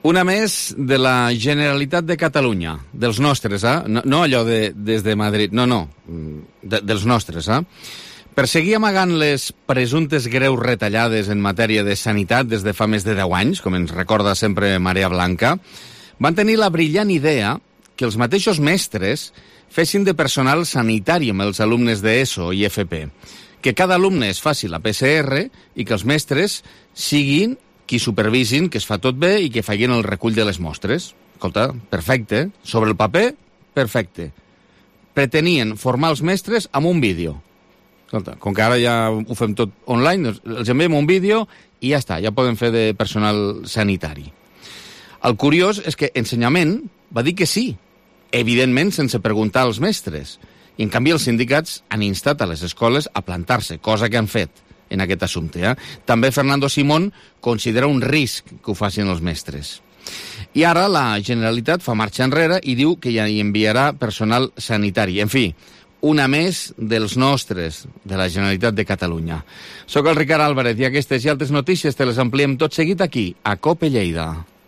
Una més de la Generalitat de Catalunya, dels nostres, no allò des de Madrid, dels nostres. Per seguir amagant les presumptes greus retallades en matèria de sanitat des de fa més de 10 anys, com ens recorda sempre Marea Blanca, van tenir la brillant idea que els mateixos mestres fessin de personal sanitari amb els alumnes d'ESO i FP, que cada alumne es faci la PCR i que els mestres siguin qui supervisin que es fa tot bé i que facin el recull de les mostres. Escolta, perfecte. Sobre el paper, perfecte. Pretenien formar els mestres amb un vídeo. Escolta, com que ara ja ho fem tot online, doncs els enviem un vídeo i ja està, ja poden fer de personal sanitari. El curiós és que Ensenyament va dir que sí, evidentment sense preguntar als mestres. I en canvi els sindicats han instat a les escoles a plantar-se, cosa que han fet en aquest assumpte. També Fernando Simón considera un risc que ho facin els mestres. I ara la Generalitat fa marxa enrere i diu que ja hi enviarà personal sanitari. En fi, una més dels nostres, de la Generalitat de Catalunya. Soc el Ricard Álvarez i aquestes i altres notícies te les ampliem tot seguit aquí, a COPE Lleida.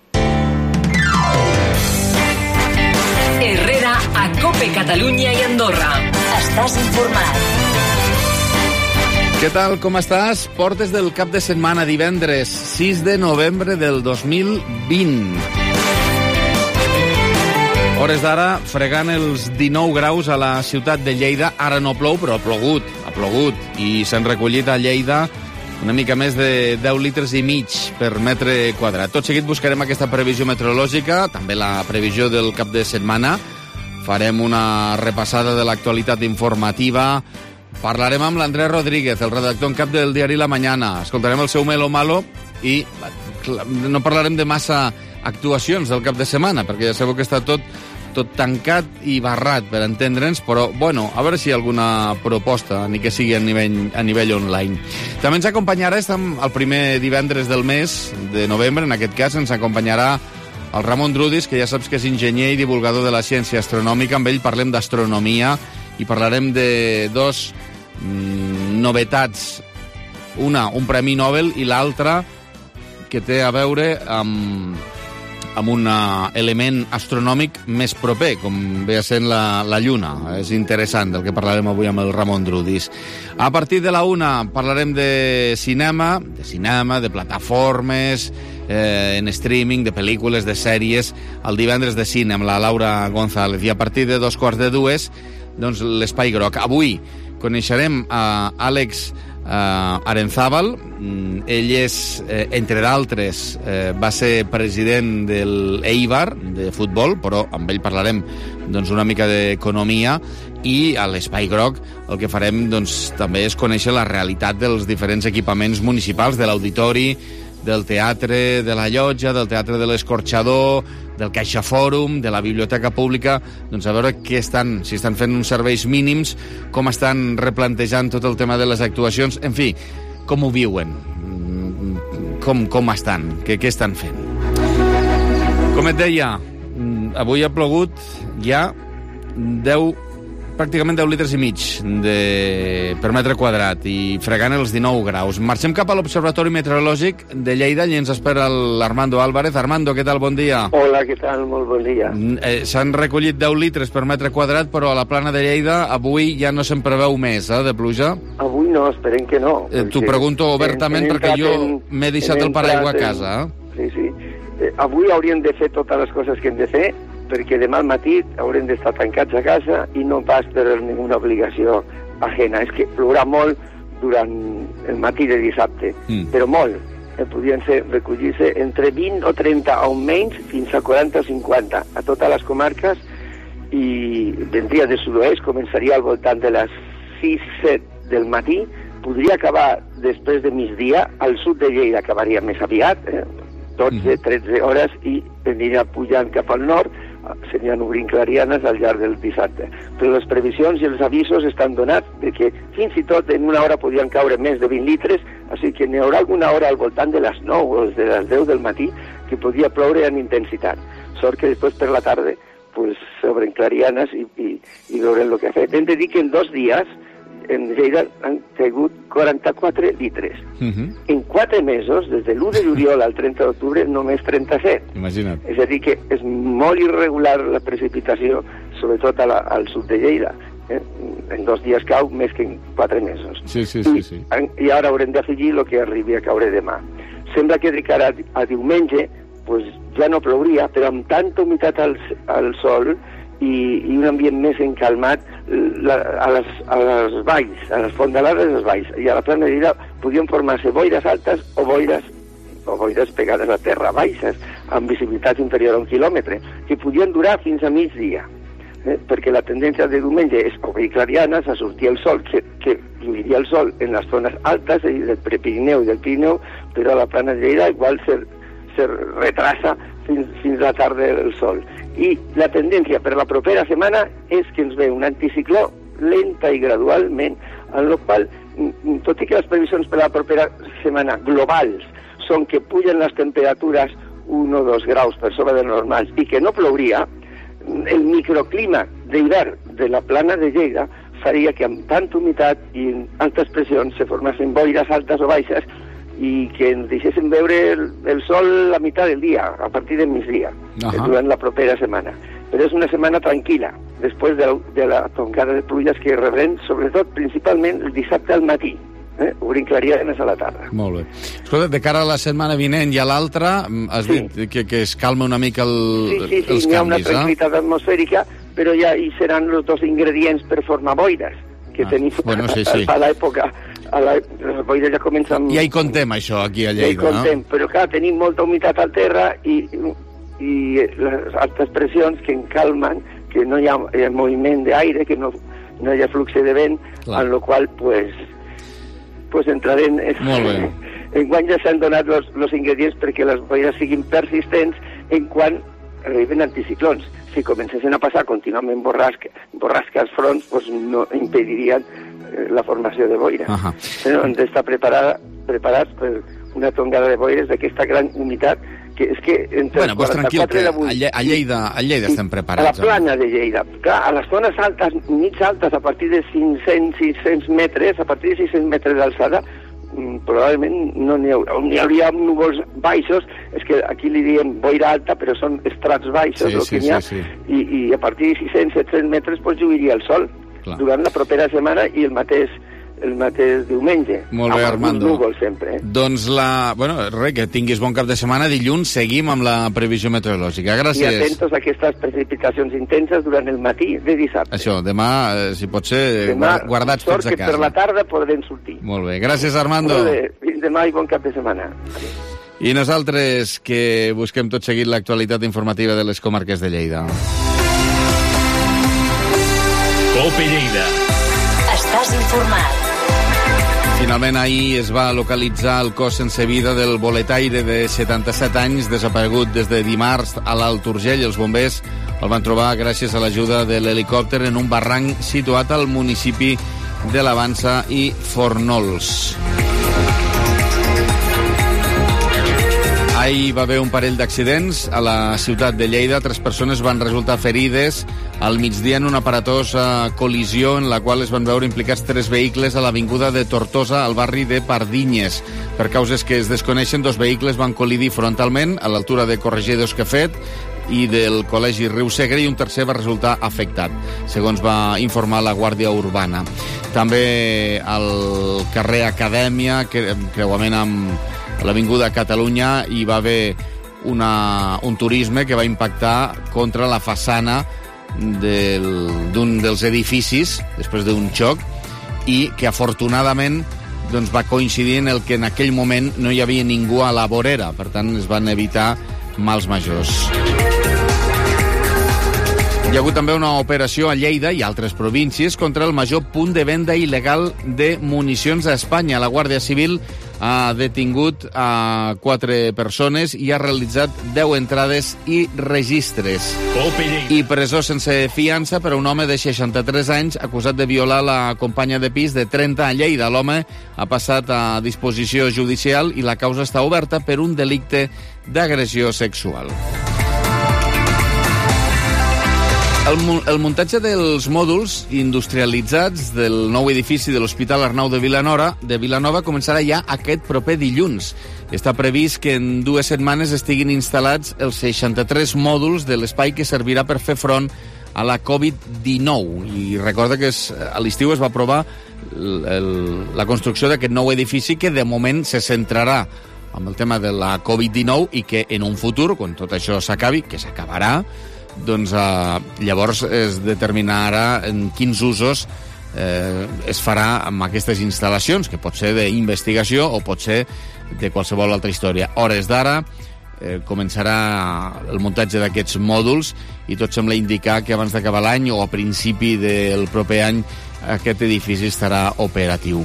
Herrera a COPE Catalunya i Andorra. Estàs informat. Què tal, com estàs? Portes del cap de setmana, divendres 6 de novembre del 2020. Hores d'ara, fregant els 19 graus a la ciutat de Lleida. Ara no plou, però ha plogut. I s'han recollit a Lleida una mica més de 10 litres i mig per metre quadrat. Tot seguit buscarem aquesta previsió meteorològica, també la previsió del cap de setmana. Farem una repassada de l'actualitat informativa. Parlarem amb l'Andrés Rodríguez, el redactor en cap del diari La Mañana. Escoltarem el seu Melo Malo i no parlarem de massa actuacions del cap de setmana, perquè ja sabeu que està tot tancat i barrat, per entendre'ns, però, bueno, a veure si hi ha alguna proposta, ni que sigui a nivell online. També ens acompanyarà, estem el primer divendres del mes de novembre, en aquest cas ens acompanyarà el Ramon Drudis, que ja saps que és enginyer i divulgador de la ciència astronòmica. Amb ell parlem d'astronomia i parlarem de dos novetats. Una, un premi Nobel, i l'altra que té a veure amb un element astronòmic més proper, com ve a ser la Lluna. És interessant del que parlarem avui amb el Ramon Drudis. A partir de la 1 parlarem de cinema, de plataformes, en streaming, de pel·lícules, de sèries, el divendres de cine amb la Laura González. I a partir de 2:45, doncs, l'Espai Groc. Avui coneixerem a Àlex Arenzábal. Ell és, entre d'altres, va ser president del Eibar de futbol, però amb ell parlarem doncs, una mica d'economia, i a l'Espai Groc el que farem doncs, també és conèixer la realitat dels diferents equipaments municipals, de l'Auditori, del Teatre de la Llotja, del Teatre de l'Escorxador, del Caixa Fòrum, de la Biblioteca Pública, doncs a veure si estan fent uns serveis mínims, com estan replantejant tot el tema de les actuacions, en fi, com ho viuen, com estan, què estan fent. Com et deia, avui ha plogut ja pràcticament 10 litres i mig per metre quadrat i fregant els 19 graus. Marxem cap a l'Observatori Meteorològic de Lleida i ens espera l'Armando Álvarez. Armando, què tal? Bon dia. Hola, què tal? Molt bon dia. S'han recollit 10 litres per metre quadrat, però a la plana de Lleida avui ja no se'n preveu més, de pluja? Avui no, esperem que no. T'ho pregunto obertament perquè jo m'he deixat el paraigua a casa. Sí. Avui hauríem de fer totes les coses que hem de fer, perquè demà al matí haurem d'estar tancats a casa i no pas per ninguna obligació ajena. És que plourà molt durant el matí de dissabte, però molt. Podrien recollir-se entre 20 o 30 almenys fins a 40 o 50 a totes les comarques, i vendria de sud-oest, començaria al voltant de les 6-7 del matí, podria acabar després de migdia, al sud de Lleida acabaria més aviat, 12-13 hores, i aniria pujant cap al nord, serien obrint clarianes al llarg del dissabte. Però les previsions i els avisos estan donats de que fins i tot en una hora podien caure més de 20 litres, així que n'hi haurà alguna hora al voltant de les 9 o de les 10 del matí que podria ploure en intensitat. Sort que després per la tarda pues, s'obren clarianes i veurem el que ha fet. Hem de dir que en 2 dies en Lleida han caigut 44 litres. En 4 mesos, des de l'1 de juliol al 30 d'octubre, només 37. Imagina't. És a dir, que és molt irregular la precipitació, sobretot al sud de Lleida. En 2 dies cau més que en 4 mesos. Sí. I ara haurem d'afegir el que arribi a caure demà. Sembla que de cara a diumenge pues, ja no plouria, però amb tanta humitat al sol i un ambient més encalmat a les valls, a les fondalades dels valls i a la plana de Lleida podien formar-se boires altes o boires pegades a terra, baixes, amb visibilitat inferior a 1 quilòmetre, que podien durar fins a migdia. Perquè la tendència de diumenge és obrir clarianes, a sortir el sol, que lluiria el sol en les zones altes del Prepirineu i del Pirineu, però a la plana de Lleida igual se retrasa fins a la tarda del sol. I la tendència per la propera setmana és que ens ve un anticicló lenta i gradualment, en el qual, tot i que les previsions per la propera setmana globals són que pugen les temperatures 1 o 2 graus per sobre de normals i que no plouria, el microclima d'hivern de la plana de Lleida faria que amb tanta humitat i altes pressions se formassin boires altes o baixes i que ens deixessin veure el sol la meitat del dia, a partir del migdia, durant la propera setmana. Però és una setmana tranquil·la, després de la tongada de pluges que rebrem, sobretot, principalment, el dissabte al matí. Obrim clarianes a la tarda. Molt bé. Escolta, de cara a la setmana vinent i a l'altra, has dit que es calma una mica els canvis, hi ha una tranquil·litat atmosfèrica, però ja hi seran els 2 ingredients per formar boires, que tenim a l'època. Les boires ja comencen... Ja hi contem, això, aquí a Lleida, ja hi contem, però clar, tenim molta humitat al terra i les altes pressions que encalmen, que no hi ha moviment d'aire, que no hi ha flux de vent, en el qual, pues entrarem... Molt bé. Enguany ja s'han donat els ingredients perquè les boires siguin persistents en quan arriben anticiclons. Si comencessin a passar contínuament borrasques fronts, pues no impedirien la formació de boira. Però hem d'estar preparats per una tongada de boires d'aquesta gran humitat que és que entre bueno, pues tranquil, que a Lleida estem preparats. A la plana de Lleida. Clar, a les zones altes, mig altes, a partir de 500-600 metres, a partir de 600 metres d'alçada, probablement no n'hi hauria núvols baixos, és que aquí li diem boira alta, però són estrats baixos, i a partir de 600-700 metres pues, lluiria el sol. Clar. Durant la propera setmana i el mateix diumenge. Molt bé, Armando. Núvol, sempre. Doncs que tinguis bon cap de setmana. Dilluns seguim amb la previsió meteorològica. Gràcies. I atentos a aquestes precipitacions intenses durant el matí de dissabte. Això, demà, si pot ser, guardats tots a casa. Sort que per la tarda podrem sortir. Molt bé. Gràcies, Armando. Molt bé. Fins demà i bon cap de setmana. I nosaltres, que busquem tot seguit l'actualitat informativa de les comarques de Lleida. Cope Lleida. Estàs informat. Finalment, ahir es va localitzar el cos sense vida del boletaire de 77 anys, desaparegut des de dimarts a l'Alt Urgell. Els bombers el van trobar gràcies a l'ajuda de l'helicòpter en un barranc situat al municipi de l'Avança i Fornols. Ahir va haver un parell d'accidents a la ciutat de Lleida. 3 persones van resultar ferides al migdia en una aparatosa col·lisió en la qual es van veure implicats 3 vehicles a l'avinguda de Tortosa, al barri de Pardinyes. Per causes que es desconeixen, 2 vehicles van col·lidir frontalment a l'altura de Corregidos Quefet i del Col·legi Riu Segre, i un tercer va resultar afectat, segons va informar la Guàrdia Urbana. També al carrer Acadèmia, creuament amb l'Avinguda Catalunya, hi va haver un turisme que va impactar contra la façana d'un dels edificis després d'un xoc, i que afortunadament va coincidir en el que en aquell moment no hi havia ningú a la vorera, per tant es van evitar mals majors. Hi ha hagut també una operació a Lleida i altres províncies contra el major punt de venda il·legal de municions a Espanya. La Guàrdia Civil ha detingut a 4 persones i ha realitzat 10 entrades i registres. I presó sense fiança per a un home de 63 anys acusat de violar la companya de pis de 30 a Lleida. L'home ha passat a disposició judicial i la causa està oberta per un delicte d'agressió sexual. El muntatge dels mòduls industrialitzats del nou edifici de l'Hospital Arnau de Vilanova començarà ja aquest proper dilluns. Està previst que en 2 setmanes estiguin instal·lats els 63 mòduls de l'espai que servirà per fer front a la Covid-19. I recorda que a l'estiu es va aprovar la construcció d'aquest nou edifici que de moment se centrarà amb el tema de la Covid-19 i que en un futur, quan tot això s'acabi, que s'acabarà, doncs llavors es determinarà en quins usos es farà amb aquestes instal·lacions, que pot ser d'investigació o pot ser de qualsevol altra història. Hores d'ara començarà el muntatge d'aquests mòduls i tot sembla indicar que abans d'acabar l'any o a principi del proper any aquest edifici estarà operatiu.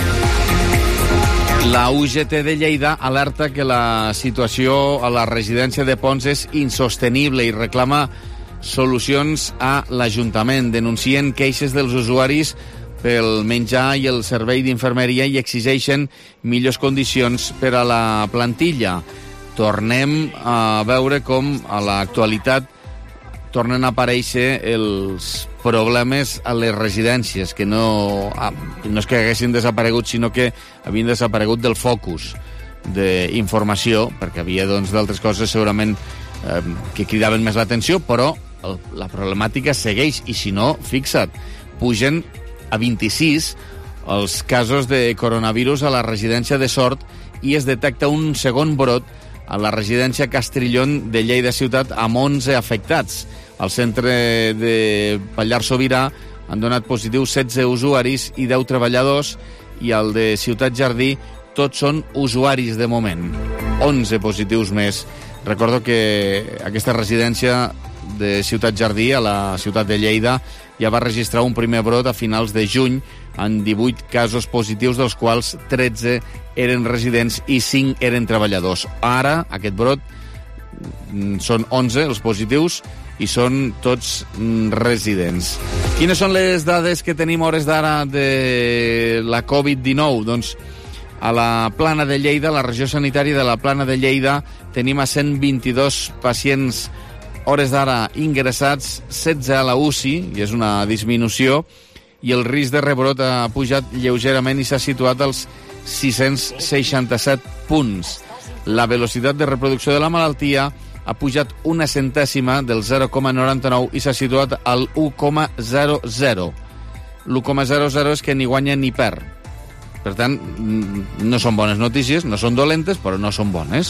La UGT de Lleida alerta que la situació a la residència de Pons és insostenible i reclama solucions a l'Ajuntament. Denuncien queixes dels usuaris pel menjar i el servei d'infermeria i exigeixen millors condicions per a la plantilla. Tornem a veure com a l'actualitat tornen a aparèixer els problemes a les residències, que no és que haguessin desaparegut, sinó que havien desaparegut del focus d'informació, perquè havia d'altres coses segurament que cridaven més l'atenció, però la problemàtica segueix, i si no, fixa't, pugen a 26 els casos de coronavirus a la residència de Sort i es detecta un segon brot a la residència Castrillón de Lleida Ciutat amb 11 afectats. Al centre de Pallars Sobirà han donat positiu 16 usuaris i 10 treballadors, i al de Ciutat Jardí tots són usuaris de moment. 11 positius més. Recordo que aquesta residència de Ciutat Jardí, a la ciutat de Lleida, ja va registrar un primer brot a finals de juny amb 18 casos positius, dels quals 13 eren residents i 5 eren treballadors. Ara, aquest brot, són 11 els positius i són tots residents. Quines són les dades que tenim hores d'ara de la Covid-19? Doncs a la Plana de Lleida, la regió sanitària de la Plana de Lleida, tenim a 122 pacients hores d'ara ingressats, 16 a la UCI, i és una disminució, i el risc de rebrot ha pujat lleugerament i s'ha situat als 667 punts. La velocitat de reproducció de la malaltia ha pujat una centèsima del 0,99 i s'ha situat al 1,00. L'1,00 és que ni guanya ni perd. Per tant, no són bones notícies, no són dolentes, però no són bones.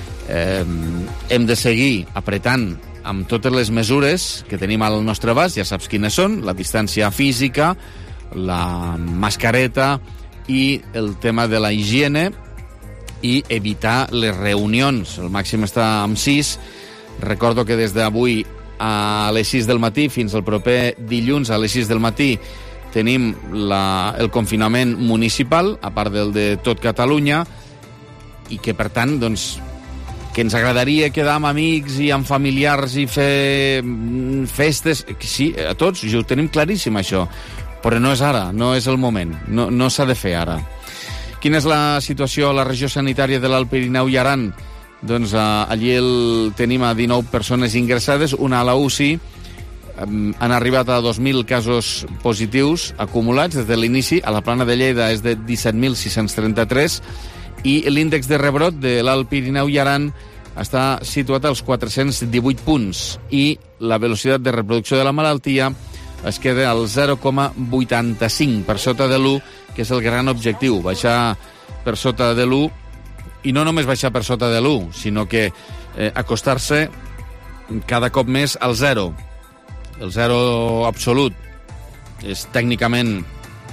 Hem de seguir apretant amb totes les mesures que tenim al nostre abast, ja saps quines són: la distància física, la mascareta i el tema de la higiene, i evitar les reunions. El màxim està amb 6. Recordo que des d'avui a les 6 del matí fins al proper dilluns a les 6 del matí tenim el confinament municipal, a part del de tot Catalunya, i que, per tant, doncs, que ens agradaria quedar amb amics i amb familiars i fer festes. Sí, a tots, ho tenim claríssim, això. Però no és ara, no és el moment. No s'ha de fer ara. Quina és la situació a la regió sanitària de l'Alt Pirineu i Aran? Doncs allí tenim a 19 persones ingressades, una a la UCI. Han arribat a 2.000 casos positius acumulats des de l'inici. A la Plana de Lleida és de 17.633 i l'índex de rebrot de l'Alt Pirineu i Aran està situat als 418 punts i la velocitat de reproducció de la malaltia es queda al 0,85, per sota de l'1, que és el gran objectiu, baixar per sota de l'1, i no només baixar per sota de l'1, sinó que acostar-se cada cop més al 0. El 0 absolut és tècnicament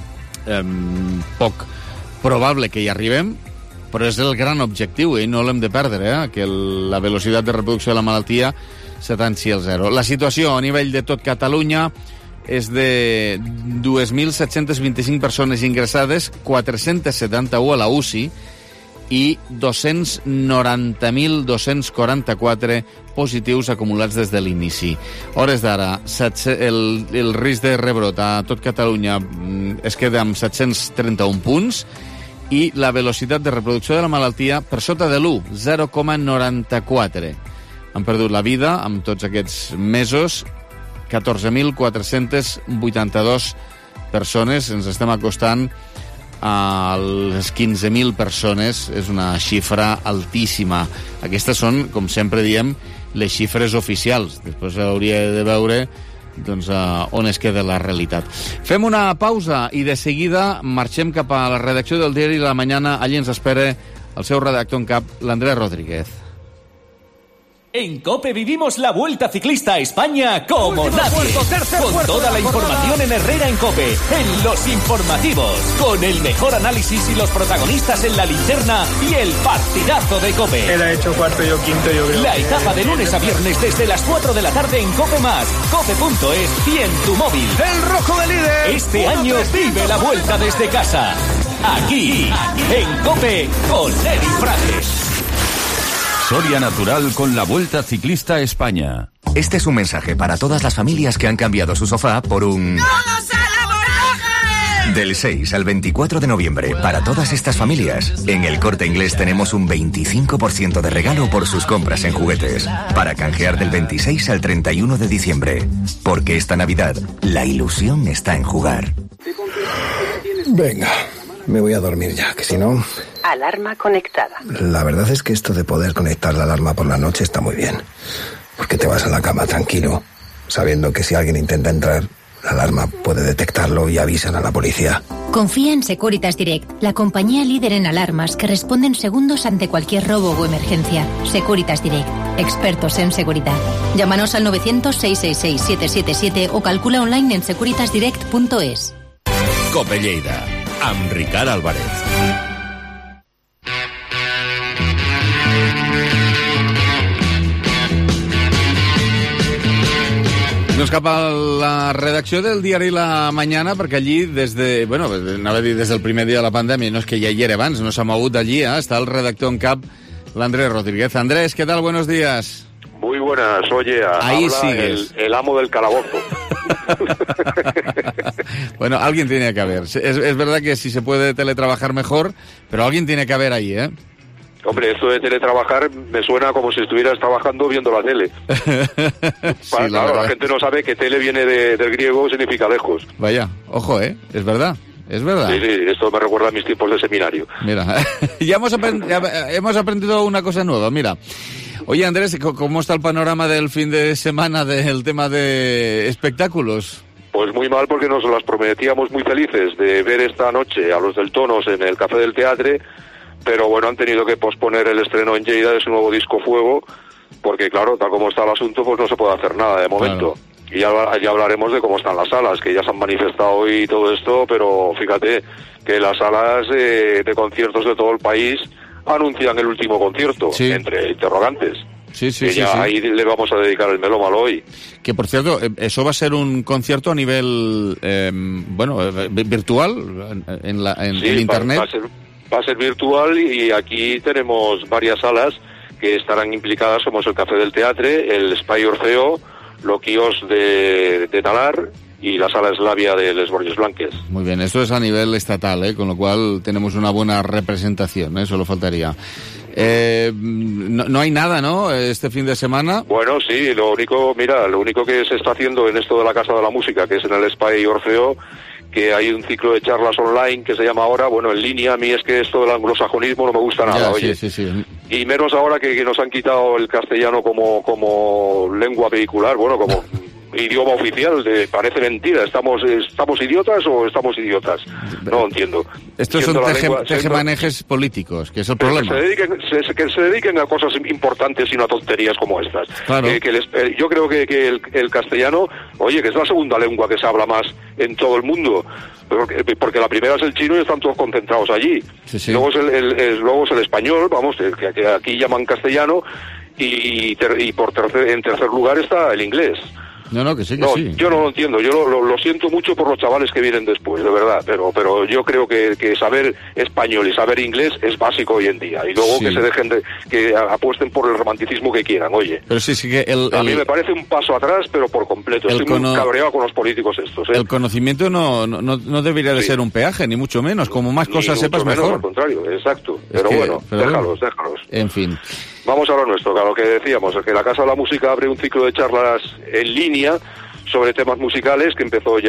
poc probable que hi arribem, però és el gran objectiu i no l'hem de perdre, que la velocitat de reproducció de la malaltia s'atanci al 0. La situació a nivell de tot Catalunya és de 2.725 persones ingressades, 471 a la UCI i 290.244 positius acumulats des de l'inici. Hores d'ara, el risc de rebrot a tot Catalunya es queda amb 731 punts i la velocitat de reproducció de la malaltia per sota de l'1, 0,94. Han perdut la vida amb tots aquests mesos 14.482 persones. Ens estem acostant a les 15.000 persones. És una xifra altíssima. Aquestes són, com sempre diem, les xifres oficials. Després hauria de veure doncs, on es queda la realitat. Fem una pausa i de seguida marxem cap a la redacció del diari La Mañana. Allí ens espera el seu redactor en cap, l'Andrés Rodríguez. En COPE vivimos la Vuelta Ciclista a España como nadie. Con toda la información en Herrera en COPE, en Los Informativos. Con el mejor análisis y los protagonistas en la linterna y el partidazo de COPE. Él ha hecho cuarto, yo quinto, yo creo. La etapa de lunes a viernes desde las 4 de la tarde en COPE+, cope.es y en tu móvil. El rojo de líder. Este año vive la Vuelta desde casa. Aquí, en COPE, con Eri Frases. Soria Natural con la Vuelta Ciclista a España. Este es un mensaje para todas las familias que han cambiado su sofá por un... ¡Todos a la vorágine! Del 6 al 24 de noviembre, para todas estas familias, en El Corte Inglés tenemos un 25% de regalo por sus compras en juguetes, para canjear del 26 al 31 de diciembre. Porque esta Navidad, la ilusión está en jugar. Venga, me voy a dormir ya, que si no... Alarma conectada. La verdad es que esto de poder conectar la alarma por la noche está muy bien. Porque te vas a la cama tranquilo, sabiendo que si alguien intenta entrar, la alarma puede detectarlo y avisan a la policía. Confía en Securitas Direct, la compañía líder en alarmas que responden segundos ante cualquier robo o emergencia. Securitas Direct, expertos en seguridad. Llámanos al 900-666-777 o calcula online en securitasdirect.es. COPE Lleida, amb Ricard Álvarez. Doncs cap a la redacció del diari La Mañana, perquè allí, anava a dir des del primer dia de la pandèmia, no és que ja hi era abans, no s'ha mogut d'allí, està el redactor en cap, l'Andrés Rodríguez. Andrés, ¿qué tal? Buenos días. Muy buenas, oye, ahí habla sigues. El amo del calabozo. Bueno, alguien tiene que haber. Es verdad que si se puede teletrabajar mejor, pero alguien tiene que haber ahí, ¿eh? Hombre, esto de teletrabajar me suena como si estuvieras trabajando viendo la tele. Sí, claro, la gente no sabe que tele viene del griego, significa lejos. Vaya, ojo, es verdad. Es verdad. Sí, esto me recuerda a mis tiempos de seminario. Mira, ya hemos aprendido una cosa nueva, mira. Oye, Andrés, ¿cómo está el panorama del fin de semana del tema de espectáculos? Pues muy mal, porque nos las prometíamos muy felices de ver esta noche a los del Tonos en el Café del Teatre, pero bueno, han tenido que posponer el estreno en Lleida de su nuevo disco Fuego, porque claro, tal como está el asunto, pues no se puede hacer nada de momento. Claro. Y ya hablaremos de cómo están las salas, que ya se han manifestado hoy y todo esto, pero fíjate que las salas de conciertos de todo el país anuncian el último concierto, sí, entre interrogantes. Sí, Ahí le vamos a dedicar el melómalo hoy. Que, por cierto, eso va a ser un concierto a nivel, virtual, en Internet. Va a ser virtual, y aquí tenemos varias salas que estarán implicadas, como es el Café del Teatre, el Espai Orfeo, Loquios de Talar y la Sala Eslavia de Les Borges Blanques. Muy bien, esto es a nivel estatal, con lo cual tenemos una buena representación, solo faltaría. No hay nada, ¿no?, este fin de semana. Bueno, sí, lo único que se está haciendo en esto de la Casa de la Música, que es en el Espai Orfeo, que hay un ciclo de charlas online que se llama ahora, en línea. A mí es que esto del anglosajonismo no me gusta nada, oye. Sí. Y menos ahora que nos han quitado el castellano como lengua vehicular, como idioma oficial. Parece mentira. ¿Estamos idiotas o estamos idiotas? No entiendo. Estos son tejemanejes políticos, que es el problema. Que se dediquen a cosas importantes y no a tonterías como estas. Claro. Yo creo que el castellano, oye, que es la segunda lengua que se habla más en todo el mundo, porque la primera es el chino y están todos concentrados allí. Sí. Luego es el español, que aquí llaman castellano, y en tercer lugar está el inglés. No, que sí. Yo no lo entiendo. Yo lo siento mucho por los chavales que vienen después, de verdad. Pero yo creo que saber español y saber inglés es básico hoy en día. Y luego que se dejen que apuesten por el romanticismo que quieran, oye. Pero sí que a mí me parece un paso atrás, pero por completo. Estoy muy cabreado con los políticos estos. El conocimiento no debería de ser un peaje, ni mucho menos. Como más cosas sepas, mejor. Al contrario, exacto. Déjalos. En fin. Vamos a lo nuestro, a lo que decíamos, que la Casa de la Música abre un ciclo de charlas en línea sobre temas musicales, que empezó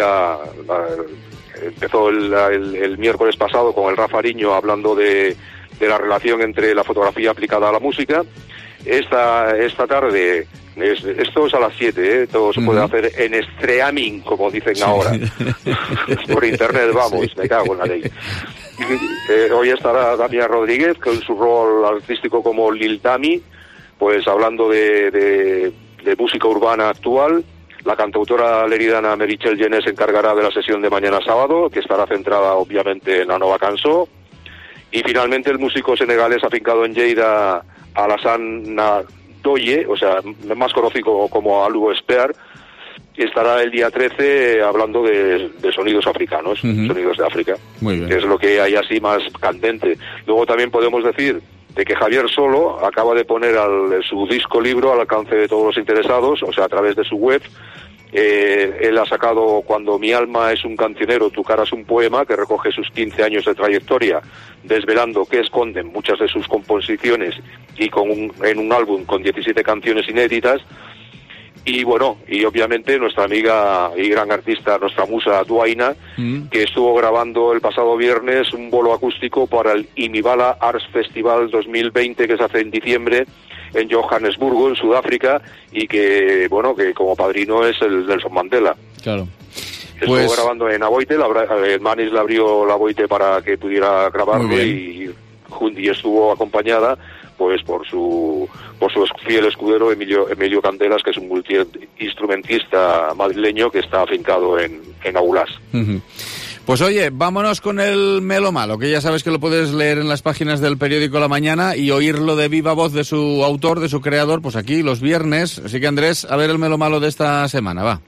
el miércoles pasado con el Rafa Ariño hablando de la relación entre la fotografía aplicada a la música. Esta tarde, esto es a las 7, todo se puede hacer en streaming, como dicen ahora. Por internet, vamos, sí. Me cago en la ley. Hoy estará Damián Rodríguez con su rol artístico como Lil Dami, pues hablando de música urbana actual. La cantautora leridana Meritxell Gené se encargará de la sesión de mañana sábado, que estará centrada obviamente en la Nova Cançó. Y finalmente el músico senegalés afincado en Lleida, Alassane Ndoye, o sea, más conocido como Alou Esper, estará el día 13 hablando de sonidos africanos, sonidos de África, que es lo que hay así más candente. Luego también podemos decir de que Javier Solo acaba de poner su disco libro al alcance de todos los interesados, o sea, a través de su web. Él ha sacado Cuando mi alma es un cancionero, tu cara es un poema, que recoge sus 15 años de trayectoria, desvelando qué esconden muchas de sus composiciones y en un álbum con 17 canciones inéditas. Y bueno, y obviamente nuestra amiga y gran artista, nuestra musa Duaina, que estuvo grabando el pasado viernes un bolo acústico para el Imibala Arts Festival 2020, que se hace en diciembre en Johannesburgo, en Sudáfrica, y que, bueno, que como padrino es el Nelson Mandela. Claro. Estuvo grabando en Aboite, el Manis le abrió la Aboite para que pudiera grabarlo y estuvo acompañada pues por su fiel escudero Emilio Candelas, que es un multiinstrumentista madrileño que está afincado en Aulás. Pues oye, vámonos con el Melo Malo, que ya sabes que lo puedes leer en las páginas del periódico La Mañana y oírlo de viva voz de su autor, de su creador, pues aquí los viernes. Así que Andrés, a ver el Melo Malo de esta semana, va.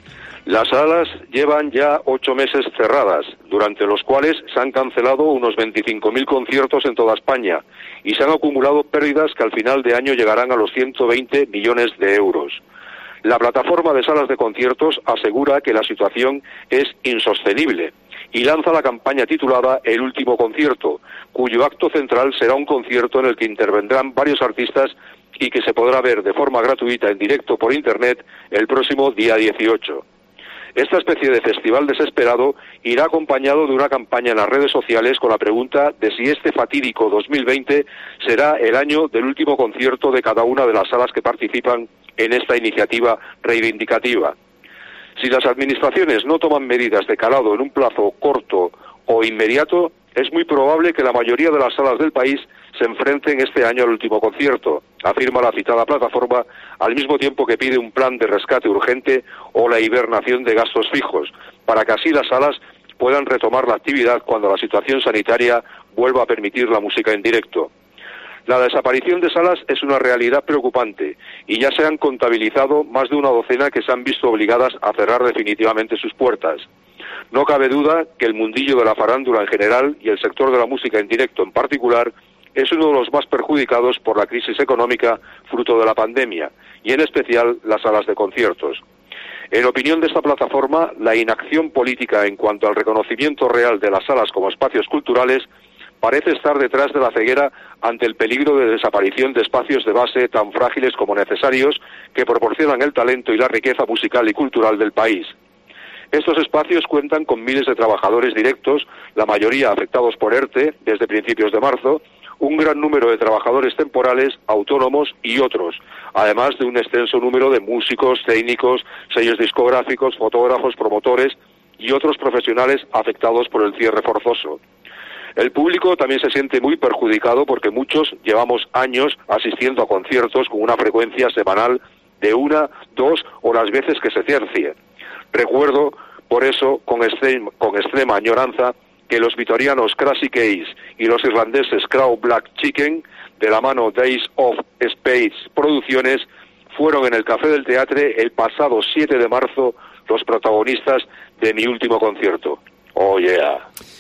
Las salas llevan ya 8 meses cerradas, durante los cuales se han cancelado unos 25.000 conciertos en toda España y se han acumulado pérdidas que al final de año llegarán a los 120 millones de euros. La plataforma de salas de conciertos asegura que la situación es insostenible y lanza la campaña titulada El último concierto, cuyo acto central será un concierto en el que intervendrán varios artistas y que se podrá ver de forma gratuita en directo por internet el próximo día 18. Esta especie de festival desesperado irá acompañado de una campaña en las redes sociales con la pregunta de si este fatídico 2020 será el año del último concierto de cada una de las salas que participan en esta iniciativa reivindicativa. Si las administraciones no toman medidas de calado en un plazo corto o inmediato, es muy probable que la mayoría de las salas del país se enfrenten este año al último concierto, afirma la citada plataforma, al mismo tiempo que pide un plan de rescate urgente o la hibernación de gastos fijos, para que así las salas puedan retomar la actividad cuando la situación sanitaria vuelva a permitir la música en directo. La desaparición de salas es una realidad preocupante y ya se han contabilizado más de una docena que se han visto obligadas a cerrar definitivamente sus puertas. No cabe duda que el mundillo de la farándula en general y el sector de la música en directo en particular es uno de los más perjudicados por la crisis económica fruto de la pandemia, y en especial las salas de conciertos. En opinión de esta plataforma, la inacción política en cuanto al reconocimiento real de las salas como espacios culturales parece estar detrás de la ceguera ante el peligro de desaparición de espacios de base tan frágiles como necesarios que proporcionan el talento y la riqueza musical y cultural del país. Estos espacios cuentan con miles de trabajadores directos, la mayoría afectados por ERTE desde principios de marzo, un gran número de trabajadores temporales, autónomos y otros, además de un extenso número de músicos, técnicos, sellos discográficos, fotógrafos, promotores y otros profesionales afectados por el cierre forzoso. El público también se siente muy perjudicado porque muchos llevamos años asistiendo a conciertos con una frecuencia semanal de 1, 2 o las veces que se tercie. Recuerdo, por eso, con extrema añoranza, que los vitorianos Crazy Case y los irlandeses Crow Black Chicken, de la mano Days of Spades Producciones, fueron en el Café del Teatre el pasado 7 de marzo los protagonistas de mi último concierto. Oh yeah.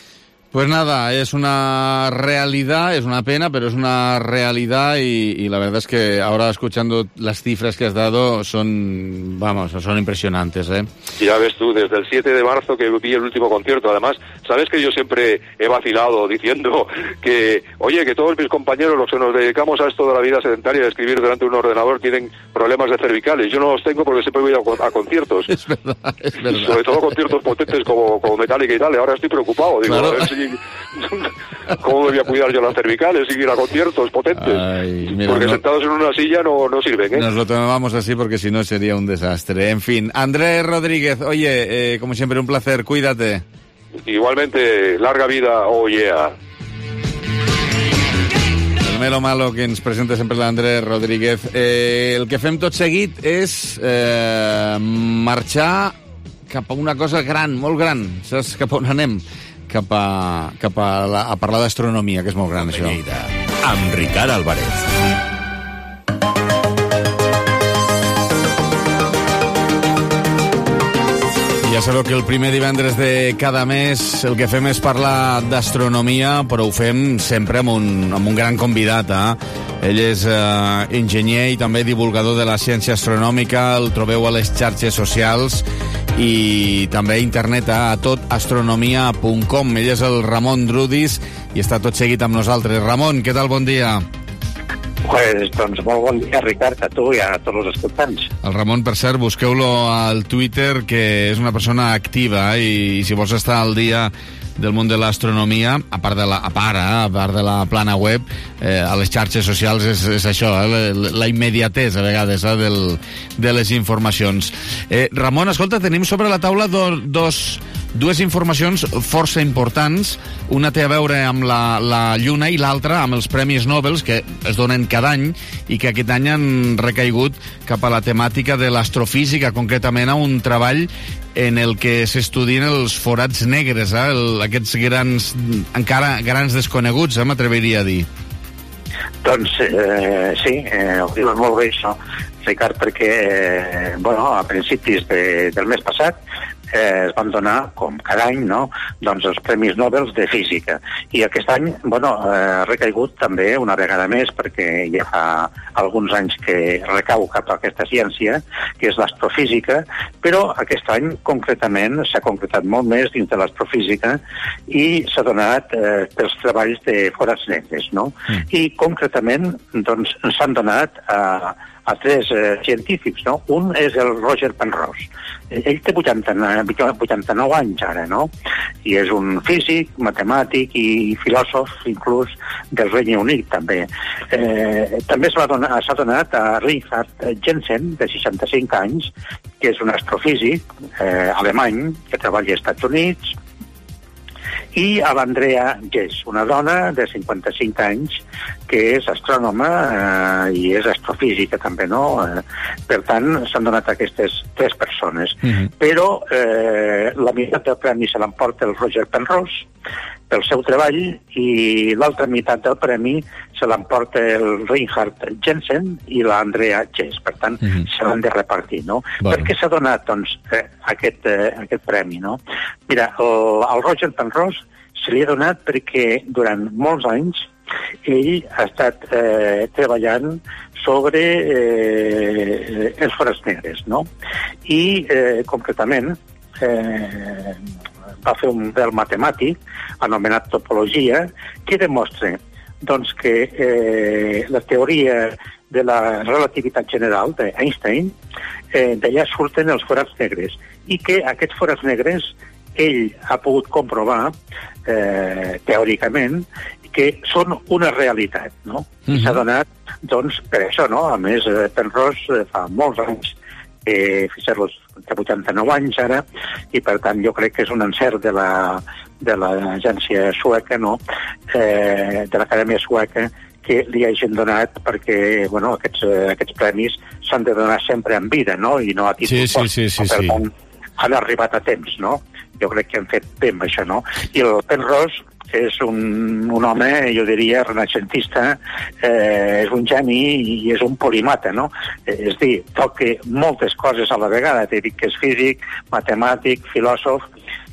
Pues nada, es una realidad, es una pena, pero es una realidad y la verdad es que ahora escuchando las cifras que has dado son impresionantes, ¿eh? Ya ves tú, desde el 7 de marzo que vi el último concierto, además, sabes que yo siempre he vacilado diciendo que, oye, que todos mis compañeros, los que nos dedicamos a esto de la vida sedentaria, de escribir delante de un ordenador, tienen problemas de cervicales. Yo no los tengo porque siempre voy a conciertos. Es verdad. Sobre todo conciertos potentes como Metallica y tal, y ahora estoy preocupado, digo, claro. A ver si... ¿Cómo me voy a cuidar yo las cervicales y ir a conciertos potentes? Ay, mira, porque sentados en una silla no sirven, ¿eh? Nos lo tomamos así porque si no sería un desastre. En fin, Andrés Rodríguez, oye, como siempre un placer, cuídate. Igualmente, larga vida, oh yeah. El melo malo que ens presenta sempre l'Andrés Rodríguez. El que fem tot seguit és marxar cap a una cosa gran, molt gran. Saps cap on anem? Cap a parlar d'astronomia, que és molt gran, això. Amb Ricard Álvarez. Ja sabeu que el primer divendres de cada mes el que fem és parlar d'astronomia, però ho fem sempre amb un gran convidat. Ell és enginyer i també divulgador de la ciència astronòmica, el trobeu a les xarxes socials i també a internet a totastronomia.com. Ell és el Ramon Drudis i està tot seguit amb nosaltres. Ramon, què tal? Bon dia. Pues, doncs molt bon dia, Ricard, a tu i a tots els escoltants. El Ramon, per cert, busqueu-lo al Twitter, que és una persona activa i si vols estar al dia del món de l'astronomia, a part de la plana web, a les xarxes socials és això, la immediatesa a vegades de les informacions. Ramon, escolta, tenim sobre la taula dues informacions força importants. Una té a veure amb la Lluna i l'altra amb els Premis Nobel que es donen cada any i que aquest any han recaigut cap a la temàtica de l'astrofísica, concretament a un treball en el que s'estudien els forats negres, aquests encara grans desconeguts, m'atreviria a dir. Doncs sí, ho dius molt bé això, Ricard, perquè a principis del mes passat es van donar, com cada any, doncs els Premis Nobel de Física. I aquest any, ha recaigut també una vegada més, perquè ja fa alguns anys que recau cap a aquesta ciència, que és l'astrofísica, però aquest any, concretament, s'ha concretat molt més dins de l'astrofísica i s'ha donat pels treballs de forats negres, no? I, concretament, doncs, s'han donat a tres científics, no? Un és el Roger Penrose. Ell té 89 anys ara, no? I és un físic, matemàtic i filòsof, inclús del Regne Unit, també. També s'ha donat a Reinhard Gentzen, de 65 anys, que és un astrofísic alemany que treballa als Estats Units, i a l'Andrea Ghez, una dona de 55 anys que és astrònoma i és astrofísica també, no? Per tant, s'han donat aquestes tres persones. Però la meitat del premi se l'emporta el Roger Penrose pel seu treball i l'altra meitat del premi se l'emporta el Reinhard Gentzen i l'Andrea Ghez. Per tant, se l'han de repartir, no? Per què s'ha donat, doncs, aquest premi, no? Mira, al Roger Penrose se li ha donat perquè durant molts anys ell ha estat treballant sobre els forats negres, no? I, concretament, va fer un model matemàtic anomenat topologia que demostra doncs, que la teoria de la relativitat general d'Einstein d'allà surten els forats negres i que aquests forats negres ell ha pogut comprovar teòricament que són una realitat, no? I s'ha donat, doncs, per això, no? A més, Penrose fa molts anys, fixeu-vos, té 89 anys ara, i per tant jo crec que és un encert de l'agència sueca, no? De l'Acadèmia Sueca, que li hagin donat perquè, aquests premis s'han de donar sempre en vida, no? I no a títol pòstum. Per tant, han arribat a temps, no? Jo crec que han fet bé amb això, no? I el Penrose és un home, jo diria, renaixentista, és un geni i és un polimata, no? És a dir, toca moltes coses a la vegada, t'he dit que és físic, matemàtic, filòsof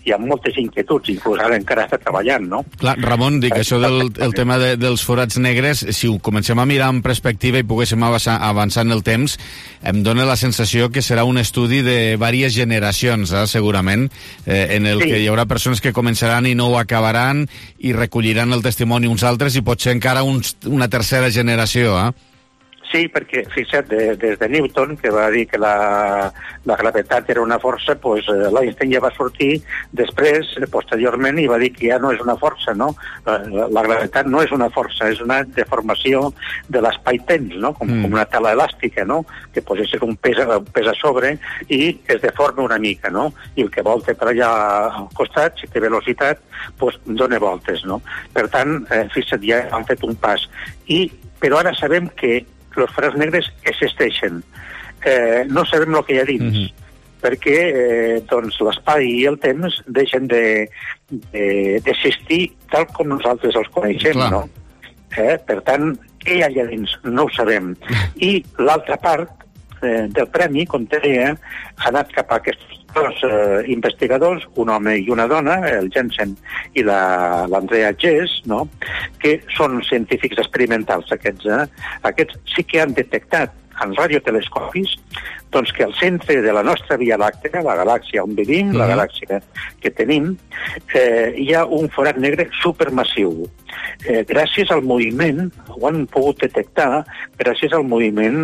hi ha moltes inquietuds, inclús ara encara està treballant, no? Clar, Ramon, dic, això del tema dels forats negres, si ho comencem a mirar en perspectiva i poguéssim avançar en el temps, em dóna la sensació que serà un estudi de diverses generacions, segurament, en el que hi haurà persones que començaran i no ho acabaran i recolliran el testimoni uns altres i potser encara una tercera generació, Sí, perquè, fixa't, des de Newton, que va dir que la gravetat era una força, doncs l'Einstein ja va sortir després, posteriorment, i va dir que ja no és una força, no? La gravetat no és una força, és una deformació de l'espai-temps, no? Com una tela elàstica, no? Que posa ser un pes a sobre i es deforma una mica, no? I el que volta per allà al costat, si té velocitat, doncs dona voltes, no? Per tant, fixa't, ja han fet un pas. Però ara sabem que els forats negres existeixen. No sabem el que hi ha dins, perquè doncs, l'espai i el temps deixen d'existir tal com nosaltres els coneixem, no? Per tant, què hi ha allà dins? No ho sabem. I l'altra part del premi, com te deia, ha anat cap a aquests dos investigadors, un home i una dona, el Jensen i l'Andrea Ghez, no? Que són científics experimentals, aquests. Aquests sí que han detectat en radiotelescopis doncs que al centre de la nostra Via Làctea, la galàxia on vivim, la galàxia que tenim, hi ha un forat negre supermassiu. Gràcies al moviment, ho han pogut detectar, gràcies al moviment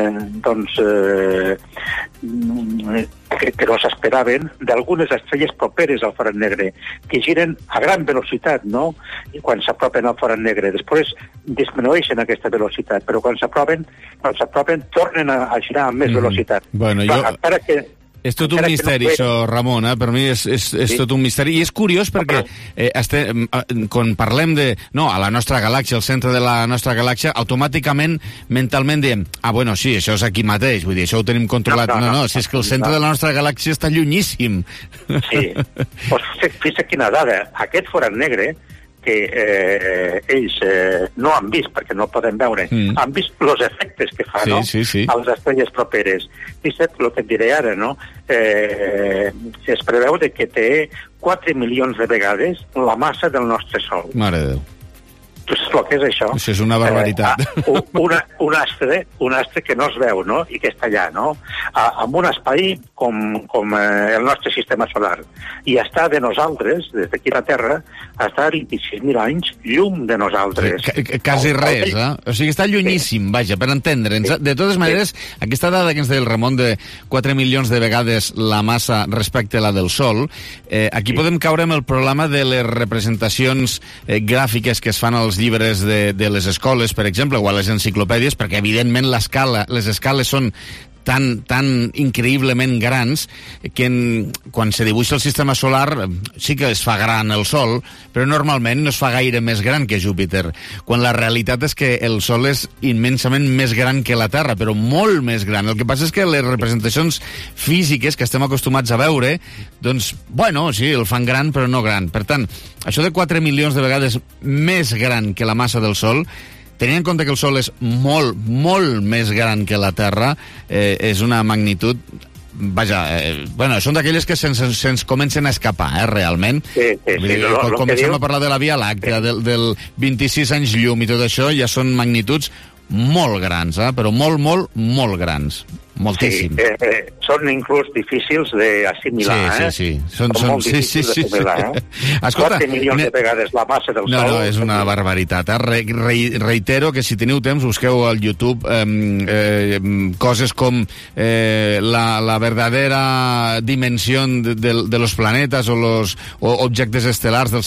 que no s'esperaven d'algunes estrelles properes al forat negre, que giren a gran velocitat, no? I quan s'apropen al forat negre. Després disminueixen aquesta velocitat, però quan s'apropen tornen a girar amb més velocitat. Bueno, és tot un misteri, això, Ramon, per mi és tot un misteri. I és curiós perquè quan parlem de... No, a la nostra galàxia, al centre de la nostra galàxia, automàticament, mentalment diem, bueno, sí, això és aquí mateix, vull dir, això ho tenim controlat. No, si és que el centre de la nostra galàxia està llunyíssim. Sí. Fixa't quina dada. Aquest forat negre que ells no han vist, perquè no poden veure, han vist els efectes que fa, no? A les estrelles properes. Fixa't el que et diré ara, no? Es preveu que té 4 milions de vegades la massa del nostre Sol. Mare de Déu. Tu saps el que és això? Això és una barbaritat. Un astre que no es veu, no? I que està allà, no? Amb un espai com el nostre sistema solar. I està de nosaltres, des d'aquí a la Terra, està a 26.000 anys llum de nosaltres. Quasi res, O sigui, està llunyíssim, vaja, per entendre'ns. De totes maneres, aquesta dada que ens deia el Ramon de 4 milions de vegades la massa respecte a la del Sol, aquí podem caure amb el problema de les representacions gràfiques que es fan als llibres de les escoles, per exemple, o a les enciclopèdies, perquè evidentment les escales són tan increïblement grans que quan se dibuixa el sistema solar sí que es fa gran el Sol, però normalment no es fa gaire més gran que Júpiter, quan la realitat és que el Sol és immensament més gran que la Terra, però molt més gran. El que passa és que les representacions físiques que estem acostumats a veure, doncs, bueno, sí, el fan gran, però no gran. Per tant, això de 4 milions de vegades més gran que la massa del Sol, tenint en compte que el Sol és molt, molt més gran que la Terra, és una magnitud... Vaja, bueno, són d'aquelles que se'ns comencen a escapar, realment. Quan comencem a parlar de la Via Làctea, del 26 anys llum i tot això, ja són magnituds molt grans, però molt, molt, molt grans. Moltíssim. Sí, són inclús difícils d'assimilar, Sí. Són molt difícils d'assimilar, Escolta, 4 milions de vegades la massa del Sol. No, és una barbaritat. Reitero que si teniu temps, busqueu al YouTube coses com la verdadera dimensió de los planetas o los objectes estel·lars del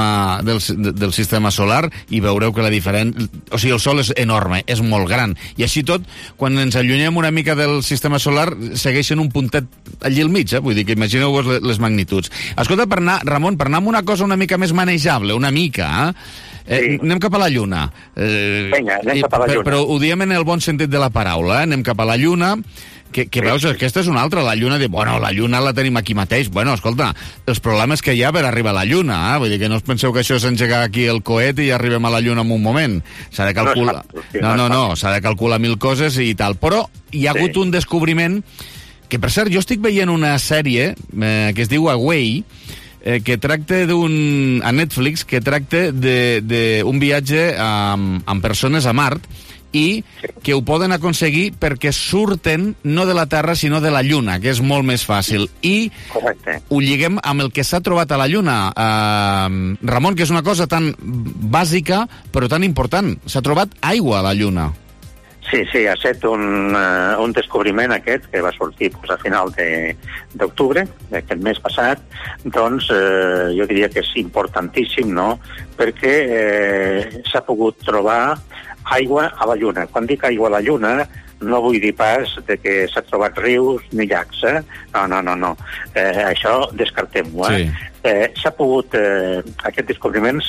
sistema solar i veureu que la diferència... O sigui, el Sol és enorme, és molt gran. I així tot, quan ens allunyem una mica del sistema solar, segueixen un puntet allí al mig, vull dir que imagineu-vos les magnituds. Escolta, Ramon, per anar amb una cosa una mica més manejable, una mica, anem cap a la Lluna. Vinga, anem cap a la Lluna. Però ho diem en el bon sentit de la paraula, anem cap a la Lluna, que veus, aquesta és una altra, la Lluna diu, bueno, la Lluna la tenim aquí mateix. Bueno, escolta, els problemes que hi ha per arribar a la Lluna, vull dir que no us penseu que això és engegar aquí el coet i arribem a la Lluna en un moment. S'ha de calcular... No, s'ha de calcular 1000 coses i tal, però hi ha hagut un descobriment que, per cert, jo estic veient una sèrie que es diu Away, que tracta a Netflix, que tracta d'un viatge amb persones a Mart, i que ho poden aconseguir perquè surten no de la Terra sinó de la Lluna, que és molt més fàcil. I ho lliguem amb el que s'ha trobat a la Lluna, Ramon, que és una cosa tan bàsica però tan important. S'ha trobat aigua a la Lluna. Sí, ha estat un descobriment aquest que va sortir a final d'octubre d'aquest mes passat. Doncs jo diria que és importantíssim, no?, perquè s'ha pogut trobar aigua a la Lluna. Quan dic aigua a la Lluna no vull dir pas que s'ha trobat rius ni llacs, No. Això descartem-ho, Sí. S'ha pogut, aquest descobriment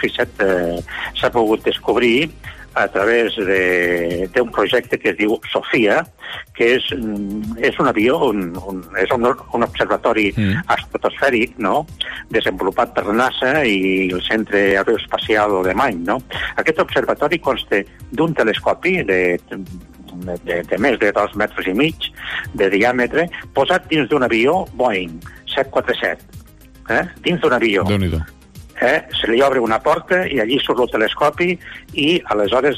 s'ha pogut descobrir a través d'un projecte que es diu Sofia, que és un avió, és un observatori estratosfèric, no?, desenvolupat per la NASA i el Centre Aeroespacial Alemany, no? Aquest observatori consta d'un telescopi de més de 2,5 metres de diàmetre, posat dins d'un avió Boeing 747, dins d'un avió. Déu-n'hi-do. Se li obre una porta i allí surt el telescopi i aleshores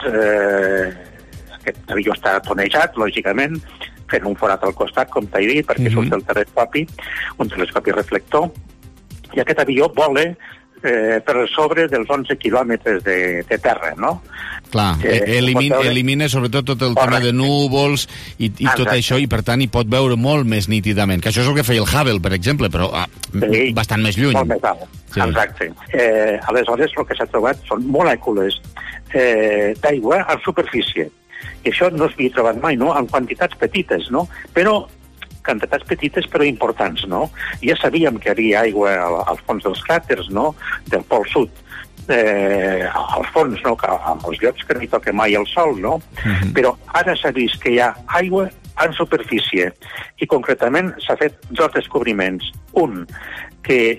aquest avió està tonejat, lògicament, fent un forat al costat, com t'he dit, perquè surt el telescopi, un telescopi reflector, i aquest avió vola per sobre dels 11 quilòmetres de terra, no? Clar, elimina sobretot tot el tema de núvols i tot això, i per tant hi pot veure molt més nítidament, que això és el que feia el Hubble, per exemple, però bastant més lluny. Molt més alt, exacte. Aleshores, el que s'ha trobat són molècules d'aigua a superfície, i això no s'havia trobat mai, no?, en quantitats petites, no?, però quantitats petites però importants, no? Ja sabíem que hi havia aigua al fons dels cràters, no?, del pol sud, al fons, no?, als llocs que no hi toca mai el sol, no? Però ara s'ha vist que hi ha aigua en superfície i concretament s'ha fet 2 descobriments. Un, que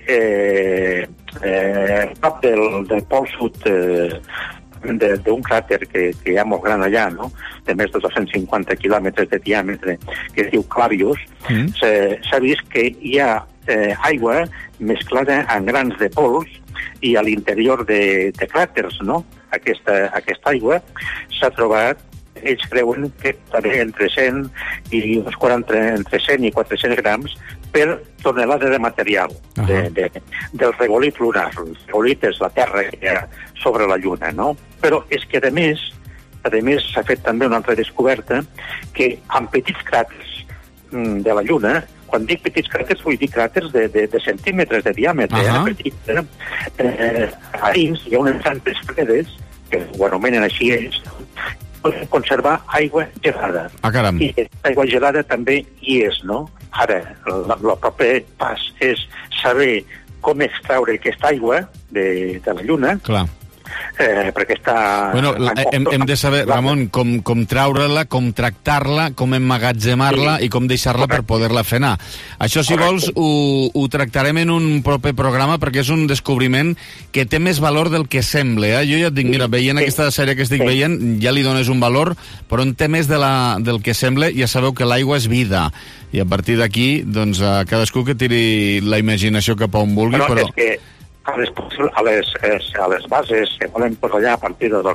prop del pol sud d'un cràter que hi ha molt gran allà, no?, de més de 250 quilòmetres de diàmetre, que es diu Clavius, s'ha vist que hi ha aigua mesclada en grans de pols i a l'interior de cràters, no? Aquesta aigua s'ha trobat, ells creuen que també entre 100 i uns 40, entre 100 i 400 grams per tonelada de material del regolit lunar. El regolit és la terra que hi ha sobre la Lluna, no? Però és que, a més s'ha fet també una altra descoberta, que amb petits cràters de la Lluna, quan dic petits cràters vull dir cràters de centímetres de diàmetre, petits, a dins hi ha unes santes fredes, que ho anomenen així ells, poden conservar aigua gelada. Caram. I aigua gelada també hi és, no? Ara, el proper pas és saber com extraure aquesta aigua de la Lluna. Clar. Perquè està... Bueno, hem de saber, Ramon, com treure-la, com tractar-la, com emmagatzemar-la i com deixar-la per poder-la fer anar. Això, si vols, ho tractarem en un proper programa, perquè és un descobriment que té més valor del que sembla. Jo ja et dic, mira, veient aquesta sèrie que estic veient, ja li dones un valor, però en té més del que sembla. Ja sabeu que l'aigua és vida, i a partir d'aquí, doncs, cadascú que tiri la imaginació cap a on vulgui, però... És que a les bases que volen posar allà a partir del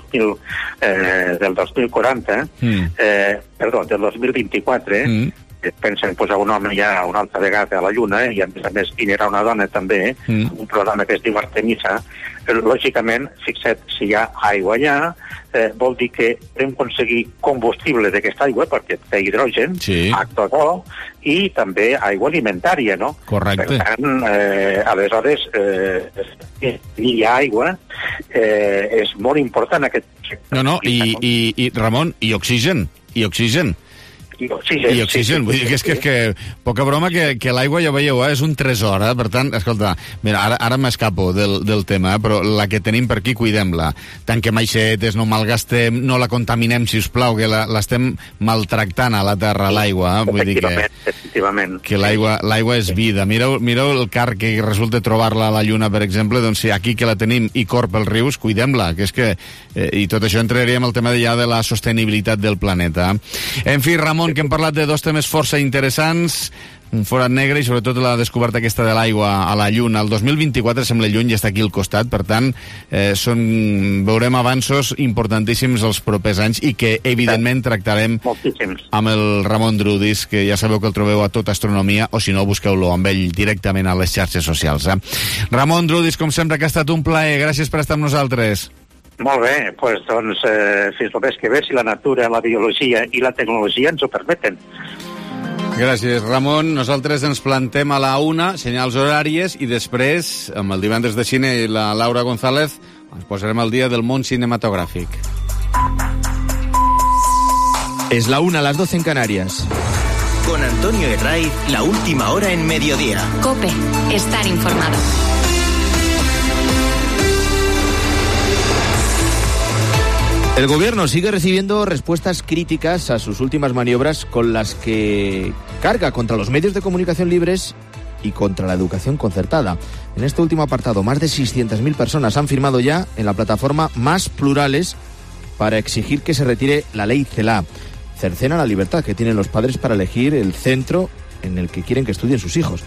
2040, del 2024, pensen posar un home ja una altra vegada a la Lluna, i a més anirà una dona també, un programa que es diu Artemisa. Lògicament, fixa't, si hi ha aigua allà, vol dir que hem aconseguir combustible d'aquesta aigua, perquè té hidrogen, H2O, i també aigua alimentària, no? Correcte. Per tant, aleshores, hi ha aigua, és molt important aquest projecte. No, i Ramon, i oxigen. I oxigen. Vull dir que és que poca broma que l'aigua, ja veieu, és un tresor, per tant, escolta, mira, ara m'escapo del tema, però la que tenim per aquí, cuidem-la. Tanquem aixetes, no malgastem, no la contaminem, si us plau, que l'estem maltractant a la terra, l'aigua. Vull dir que l'aigua és vida. Mireu el car que resulta trobar-la a la Lluna, per exemple, doncs si aquí que la tenim i cor pels rius, cuidem-la, que és que... I tot això entraríem al tema ja de la sostenibilitat del planeta. En fi, Ramon Ramon, que hem parlat de dos temes força interessants, un forat negre i sobretot la descoberta aquesta de l'aigua a la Lluna. El 2024 sembla lluny i està aquí al costat, per tant veurem avanços importantíssims els propers anys i que evidentment tractarem amb el Ramon Drudis, que ja sabeu que el trobeu a Tot Astronomia, o si no busqueu-lo amb ell directament a les xarxes socials. Ramon Drudis, com sempre, que ha estat un plaer. Gràcies per estar amb nosaltres. Molt bé, doncs fins el mes que ve, si la natura, la biologia i la tecnologia ens ho permeten. Gràcies, Ramon. Nosaltres ens plantem a la 1, senyals horàries, i després, amb el Divendres de Cine i la Laura González, ens posarem al dia del món cinematogràfic. Es la 1, a las 12 en Canarias. Con Antonio Herraiz, la última hora en mediodía. COPE, estar informado. El gobierno sigue recibiendo respuestas críticas a sus últimas maniobras con las que carga contra los medios de comunicación libres y contra la educación concertada. En este último apartado, más de 600.000 personas han firmado ya en la plataforma Más Plurales para exigir que se retire la ley CELA. Cercena la libertad que tienen los padres para elegir el centro en el que quieren que estudien sus hijos.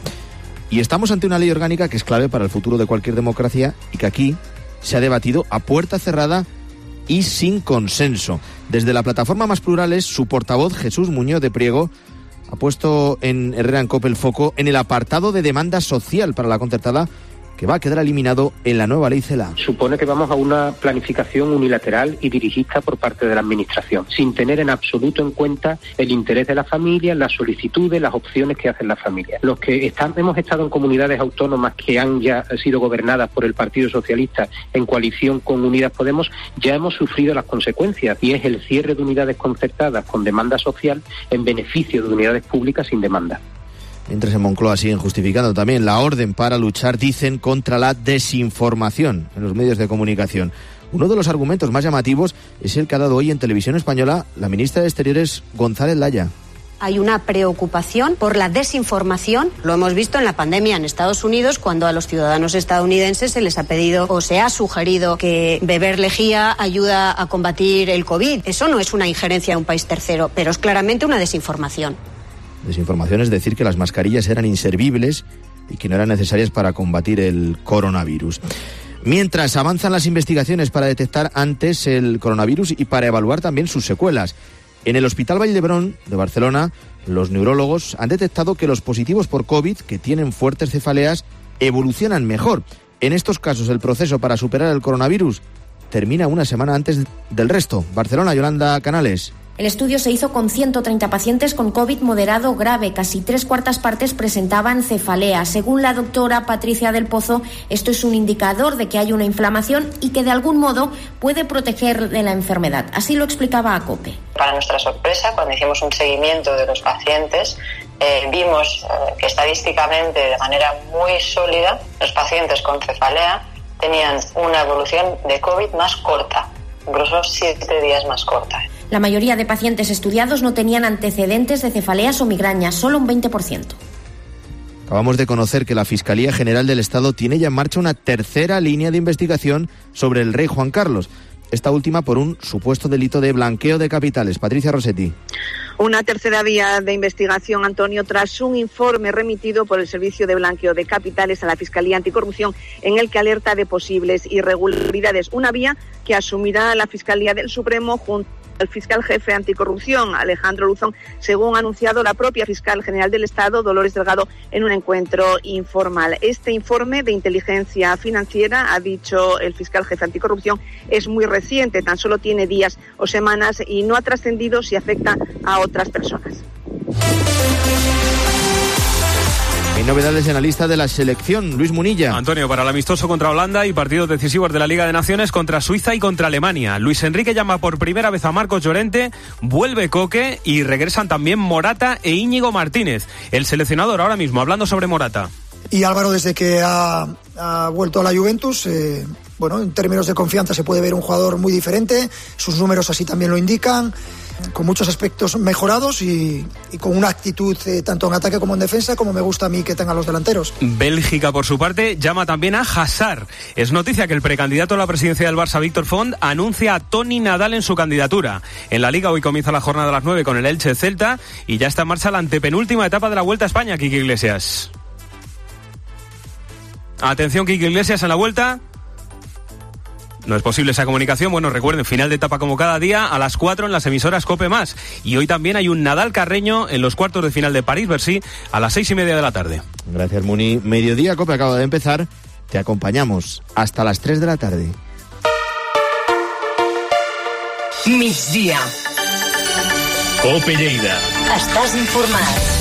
Y estamos ante una ley orgánica que es clave para el futuro de cualquier democracia y que aquí se ha debatido a puerta cerrada y sin consenso. Desde la plataforma Más Plurales, su portavoz, Jesús Muñoz de Priego, ha puesto en Herrera en COPE el foco en el apartado de demanda social para la concertada, que va a quedar eliminado en la nueva ley CELA. Supone que vamos a una planificación unilateral y dirigista por parte de la Administración, sin tener en absoluto en cuenta el interés de la familia, las solicitudes, las opciones que hacen las familias. Los que hemos estado en comunidades autónomas que han ya sido gobernadas por el Partido Socialista en coalición con Unidas Podemos, ya hemos sufrido las consecuencias, y es el cierre de unidades concertadas con demanda social en beneficio de unidades públicas sin demanda. Mientras en Moncloa siguen justificando también la orden para luchar, dicen, contra la desinformación en los medios de comunicación. Uno de los argumentos más llamativos es el que ha dado hoy en Televisión Española la ministra de Exteriores, González Laya. Hay una preocupación por la desinformación. Lo hemos visto en la pandemia en Estados Unidos, cuando a los ciudadanos estadounidenses se les ha pedido o se ha sugerido que beber lejía ayuda a combatir el COVID. Eso no es una injerencia de un país tercero, pero es claramente una desinformación. Desinformación es decir que las mascarillas eran inservibles y que no eran necesarias para combatir el coronavirus. Mientras avanzan las investigaciones para detectar antes el coronavirus y para evaluar también sus secuelas. En el Hospital Vall d'Hebron de Barcelona, los neurólogos han detectado que los positivos por COVID que tienen fuertes cefaleas evolucionan mejor. En estos casos, el proceso para superar el coronavirus termina una semana antes del resto. Barcelona, Yolanda Canales. El estudio se hizo con 130 pacientes con COVID moderado grave. Casi 3/4 partes presentaban cefalea. Según la doctora Patricia del Pozo, esto es un indicador de que hay una inflamación y que de algún modo puede proteger de la enfermedad. Así lo explicaba a COPE. Para nuestra sorpresa, cuando hicimos un seguimiento de los pacientes, vimos que estadísticamente, de manera muy sólida, los pacientes con cefalea tenían una evolución de COVID más corta, incluso 7 días más corta. La mayoría de pacientes estudiados no tenían antecedentes de cefaleas o migrañas, solo un 20%. Acabamos de conocer que la Fiscalía General del Estado tiene ya en marcha una tercera línea de investigación sobre el rey Juan Carlos. Esta última por un supuesto delito de blanqueo de capitales. Patricia Rossetti. Una tercera vía de investigación, Antonio, tras un informe remitido por el Servicio de Blanqueo de Capitales a la Fiscalía Anticorrupción, en el que alerta de posibles irregularidades. Una vía que asumirá la Fiscalía del Supremo junto al fiscal jefe anticorrupción, Alejandro Luzón, según ha anunciado la propia fiscal general del Estado, Dolores Delgado, en un encuentro informal. Este informe de inteligencia financiera, ha dicho el fiscal jefe anticorrupción, es muy reciente, tan solo tiene días o semanas y no ha trascendido si afecta a otras personas. Hay novedades en la lista de la selección. Luis Munilla. Antonio, para el amistoso contra Holanda y partidos decisivos de la Liga de Naciones contra Suiza y contra Alemania. Luis Enrique llama por primera vez a Marcos Llorente, vuelve Coque y regresan también Morata e Íñigo Martínez. El seleccionador ahora mismo hablando sobre Morata. Y Álvaro, desde que ha vuelto a la Juventus, bueno, en términos de confianza se puede ver un jugador muy diferente, sus números así también lo indican, con muchos aspectos mejorados y con una actitud tanto en ataque como en defensa, como me gusta a mí que tengan los delanteros. Bélgica, por su parte, llama también a Hazard. Es noticia que el precandidato a la presidencia del Barça, Víctor Font, anuncia a Toni Nadal en su candidatura. En la Liga hoy comienza la jornada a las 9 con el Elche Celta y ya está en marcha la antepenúltima etapa de la Vuelta a España, Quique Iglesias. Atención, Quique Iglesias, en la Vuelta. No es posible esa comunicación. Bueno, recuerden, final de etapa como cada día a las 4 en las emisoras COPE+. Y hoy también hay un Nadal Carreño en los cuartos de final de París-Bercy a las 6:30 de la tarde. Gracias, Muni. Mediodía COPE acaba de empezar. Te acompañamos hasta las 3 de la tarde. Migdia. COPE Lleida. Estàs informat.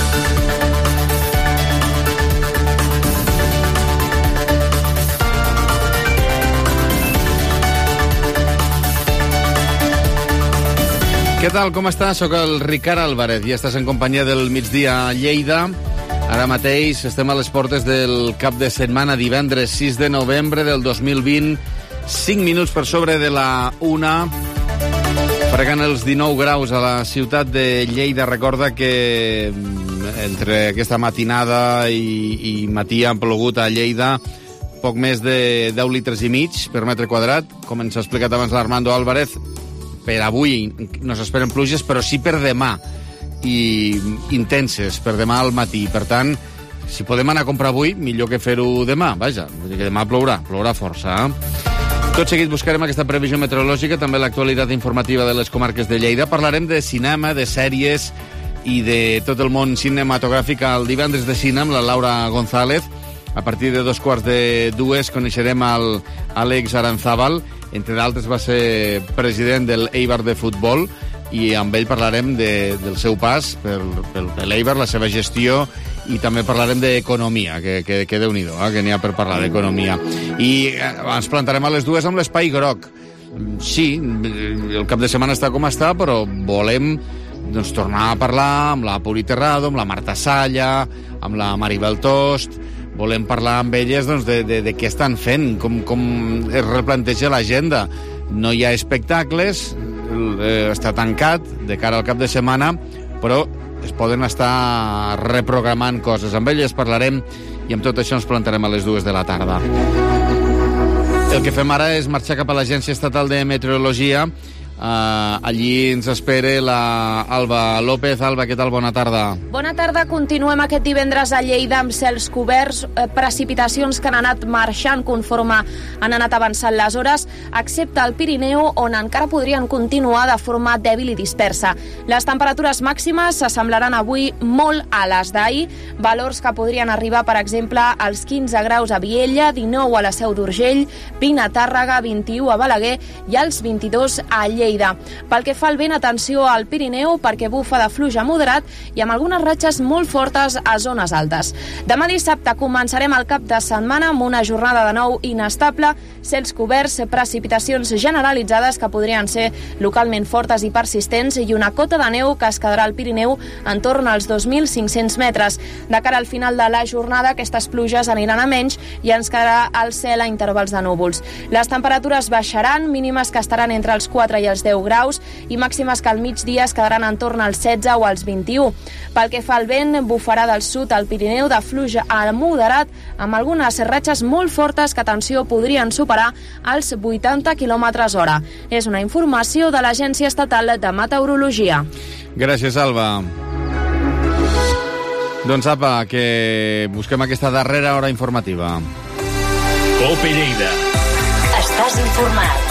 Què tal, com estàs? Soc el Ricard Álvarez i estàs en companyia del Migdia Lleida. Ara mateix estem a les portes del cap de setmana, divendres 6 de novembre del 2020, 5 minuts per sobre de la 1, fregant els 19 graus a la ciutat de Lleida. Recorda que entre aquesta matinada i matí han plogut a Lleida poc més de 10 litres i mig per metre quadrat, com ens ha explicat abans l'Armando Álvarez. Per avui no s'esperen pluges, però sí per demà, i intenses per demà al matí. Per tant, si podem anar a comprar avui, millor que fer-ho demà. Vaja, que demà plourà força. Tot seguit buscarem aquesta previsió meteorològica, també l'actualitat informativa de les comarques de Lleida. Parlarem de cinema, de sèries i de tot el món cinematogràfic al divendres de cine amb la Laura González. A partir de 2:45 coneixerem l'Àlex Aranzábal. Entre d'altres va ser president del Eibar de futbol i amb ell parlarem del seu pas per l'Eibar, la seva gestió, i també parlarem d'economia, que Déu-n'hi-do, que n'hi ha per parlar d'economia. I ens plantarem a les 2 amb l'Espai Groc. Sí, el cap de setmana està com està, però volem tornar a parlar amb la Puri Terrado, amb la Marta Salla, amb la Maribel Tost. Volem parlar amb elles de què estan fent, com es replanteja l'agenda. No hi ha espectacles, està tancat de cara al cap de setmana, però es poden estar reprogramant coses. Amb elles parlarem i amb tot això ens plantarem a les 2 de la tarda. El que fem ara és marxar cap a l'Agència Estatal de Meteorologia. Allí ens espera la Alba López. Alba, què tal? Bona tarda. Bona tarda. Continuem aquest divendres a Lleida amb cels coberts, precipitacions que han anat marxant conforme han anat avançant les hores, excepte al Pirineu, on encara podrien continuar de forma dèbil i dispersa. Les temperatures màximes s'assemblaran avui molt a les d'ahir, valors que podrien arribar, per exemple, als 15 graus a Viella, 19 a la Seu d'Urgell, 20 a Tàrrega, 21 a Balaguer i als 22 a Lleida. Pel que fa al vent, atenció al Pirineu, perquè bufa de fluix a moderat i amb algunes ratxes molt fortes a zones altes. Demà dissabte començarem el cap de setmana amb una jornada de nou inestable, cels coberts, precipitacions generalitzades que podrien ser localment fortes i persistents i una cota de neu que es quedarà al Pirineu en torn als 2.500 metres. De cara al final de la jornada, aquestes pluges aniran a menys i ens quedarà el cel a intervals de núvols. Les temperatures baixaran, mínimes que estaran entre els 4 i els 10 graus i màximes que al migdia es quedaran en torn als 16 o als 21. Pel que fa al vent, bufarà del sud al Pirineu de fluix a moderat amb algunes ratxes molt fortes que, atenció, podrien superar els 80 km/h. És una informació de l'Agència Estatal de Meteorologia. Gràcies, Alba. Doncs apa, que busquem aquesta darrera hora informativa. COPE Lleida. Estàs informat.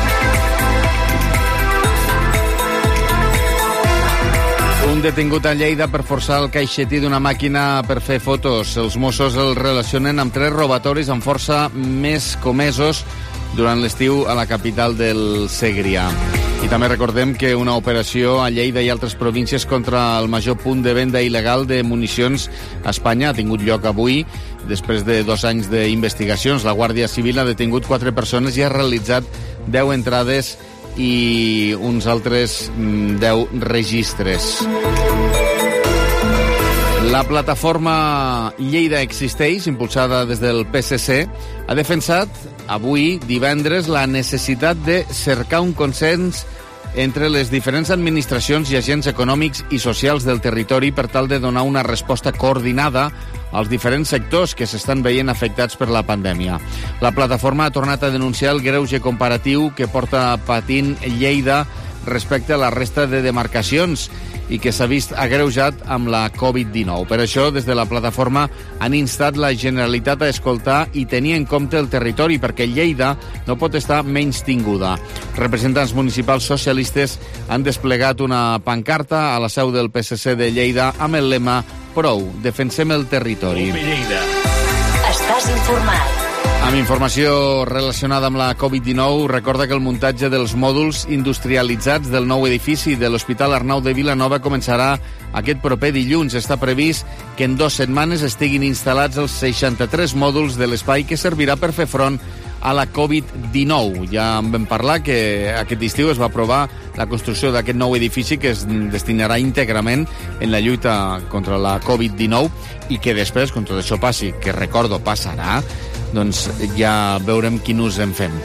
Un detingut a Lleida per forçar el caixetí d'una màquina per fer fotos. Els Mossos el relacionen amb 3 robatoris amb força més comesos durant l'estiu a la capital del Segrià. I també recordem que una operació a Lleida i altres províncies contra el major punt de venda il·legal de municions a Espanya ha tingut lloc avui. Després de 2 anys d'investigacions, la Guàrdia Civil ha detingut 4 persones i ha realitzat 10 entrades i uns altres 10 registres. La plataforma Lleida Existeix, impulsada des del PSC, ha defensat avui, divendres, la necessitat de cercar un consens entre les diferents administracions i agents econòmics i socials del territori per tal de donar una resposta coordinada als diferents sectors que s'estan veient afectats per la pandèmia. La plataforma ha tornat a denunciar el greuge comparatiu que porta patint Lleida respecte a la resta de demarcacions i que s'ha vist agreujat amb la Covid-19. Per això, des de la plataforma han instat la Generalitat a escoltar i tenir en compte el territori, perquè Lleida no pot estar menys tinguda. Representants municipals socialistes han desplegat una pancarta a la seu del PSC de Lleida amb el lema Prou, defensem el territori. Estàs informat. Amb informació relacionada amb la Covid-19, recorda que el muntatge dels mòduls industrialitzats del nou edifici de l'Hospital Arnau de Vilanova començarà aquest proper dilluns. Està previst que en 2 setmanes estiguin instal·lats els 63 mòduls de l'espai que servirà per fer front a la Covid-19. Ja en vam parlar que aquest estiu es va aprovar la construcció d'aquest nou edifici que es destinarà íntegrament en la lluita contra la Covid-19 i que després, quan tot això passi, que recordo passarà, doncs ja veurem quin ús en fem.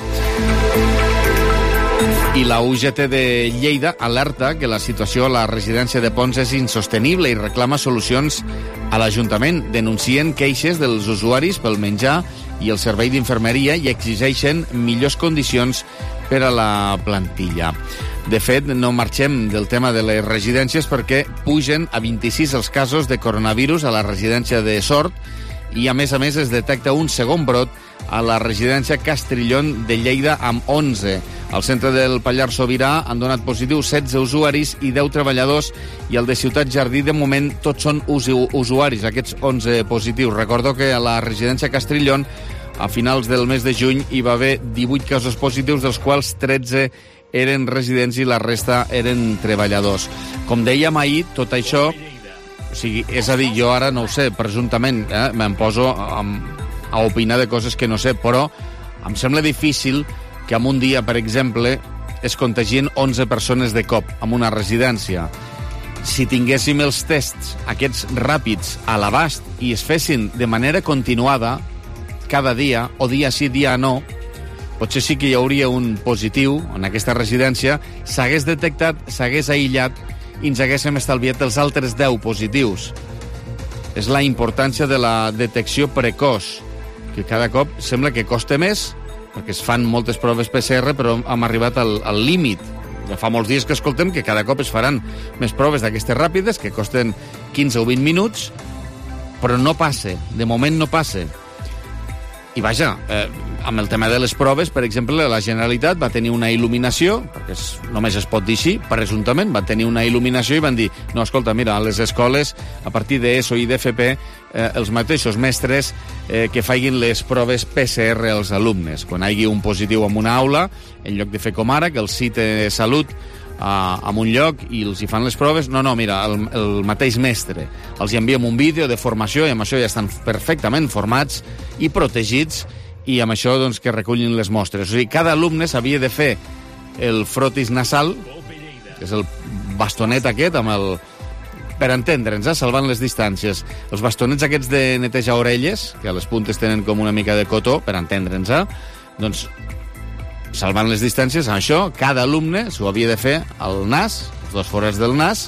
I la UGT de Lleida alerta que la situació a la residència de Pons és insostenible i reclama solucions a l'Ajuntament. Denuncien queixes dels usuaris pel menjar i el servei d'infermeria i exigeixen millors condicions per a la plantilla. De fet, no marxem del tema de les residències perquè pugen a 26 els casos de coronavirus a la residència de Sort i, a més, es detecta un segon brot a la residència Castrillón de Lleida amb 11. Al centre del Pallars Sobirà han donat positiu 16 usuaris i 10 treballadors i al de Ciutat Jardí, de moment, tots són usuaris, aquests 11 positius. Recordo que a la residència Castrillón, a finals del mes de juny, hi va haver 18 casos positius, dels quals 13 eren residents i la resta eren treballadors. Com dèiem ahir, tot això... O sigui, és a dir, jo ara no ho sé, presumptament, me'n poso a opinar de coses que no sé, però em sembla difícil que en un dia, per exemple, es contagien 11 persones de cop en una residència. Si tinguéssim els tests, aquests ràpids, a l'abast, i es fessin de manera continuada, cada dia, o dia sí, dia no, potser sí que hi hauria un positiu en aquesta residència, s'hagués detectat, s'hagués aïllat, i ens haguéssim estalviat els altres 10 positius. És la importància de la detecció precoç, que cada cop sembla que costa més, perquè es fan moltes proves PCR, però hem arribat al límit. Ja fa molts dies que escoltem que cada cop es faran més proves d'aquestes ràpides, que costen 15 o 20 minuts, però no passa, de moment no passa. I vaja, amb el tema de les proves, per exemple, la Generalitat va tenir una il·luminació, perquè només es pot dir així, presumptament, va tenir una il·luminació i van dir, no, escolta, mira, a les escoles, a partir d'ESO i d'FP, els mateixos mestres que facin les proves PCR als alumnes. Quan hi hagi un positiu en una aula, en lloc de fer com ara, que el CITE Salut en un lloc i els hi fan les proves, no, mira, el mateix mestre. Els hi enviem un vídeo de formació i amb això ja estan perfectament formats i protegits i amb això doncs, que recullin les mostres. O sigui, cada alumne s'havia de fer el frotis nasal, que és el bastonet aquest, amb el... per entendre'ns, salvant les distàncies. Els bastonets aquests de netejar orelles, que a les puntes tenen com una mica de cotó, per entendre'ns, doncs, salvant les distàncies, amb això, cada alumne s'ho havia de fer al nas, els 2 forats del nas,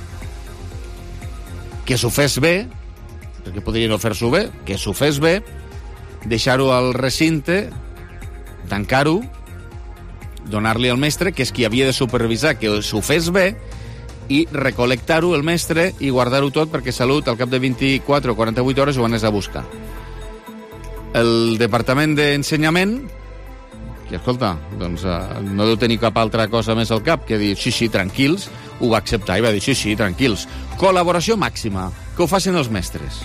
que s'ho fes bé, perquè podria no fer-s'ho bé, que s'ho fes bé, deixar-ho al recinte, tancar-ho, donar-li al mestre, que és qui havia de supervisar que s'ho fes bé, i recol·lectar-ho el mestre i guardar-ho tot perquè Salut al cap de 24 o 48 hores ho anés a buscar. El Departament d'Ensenyament, que escolta, doncs no deu tenir cap altra cosa més al cap que dir sí, tranquils, ho va acceptar i va dir sí, tranquils. Col·laboració màxima, que ho facin els mestres.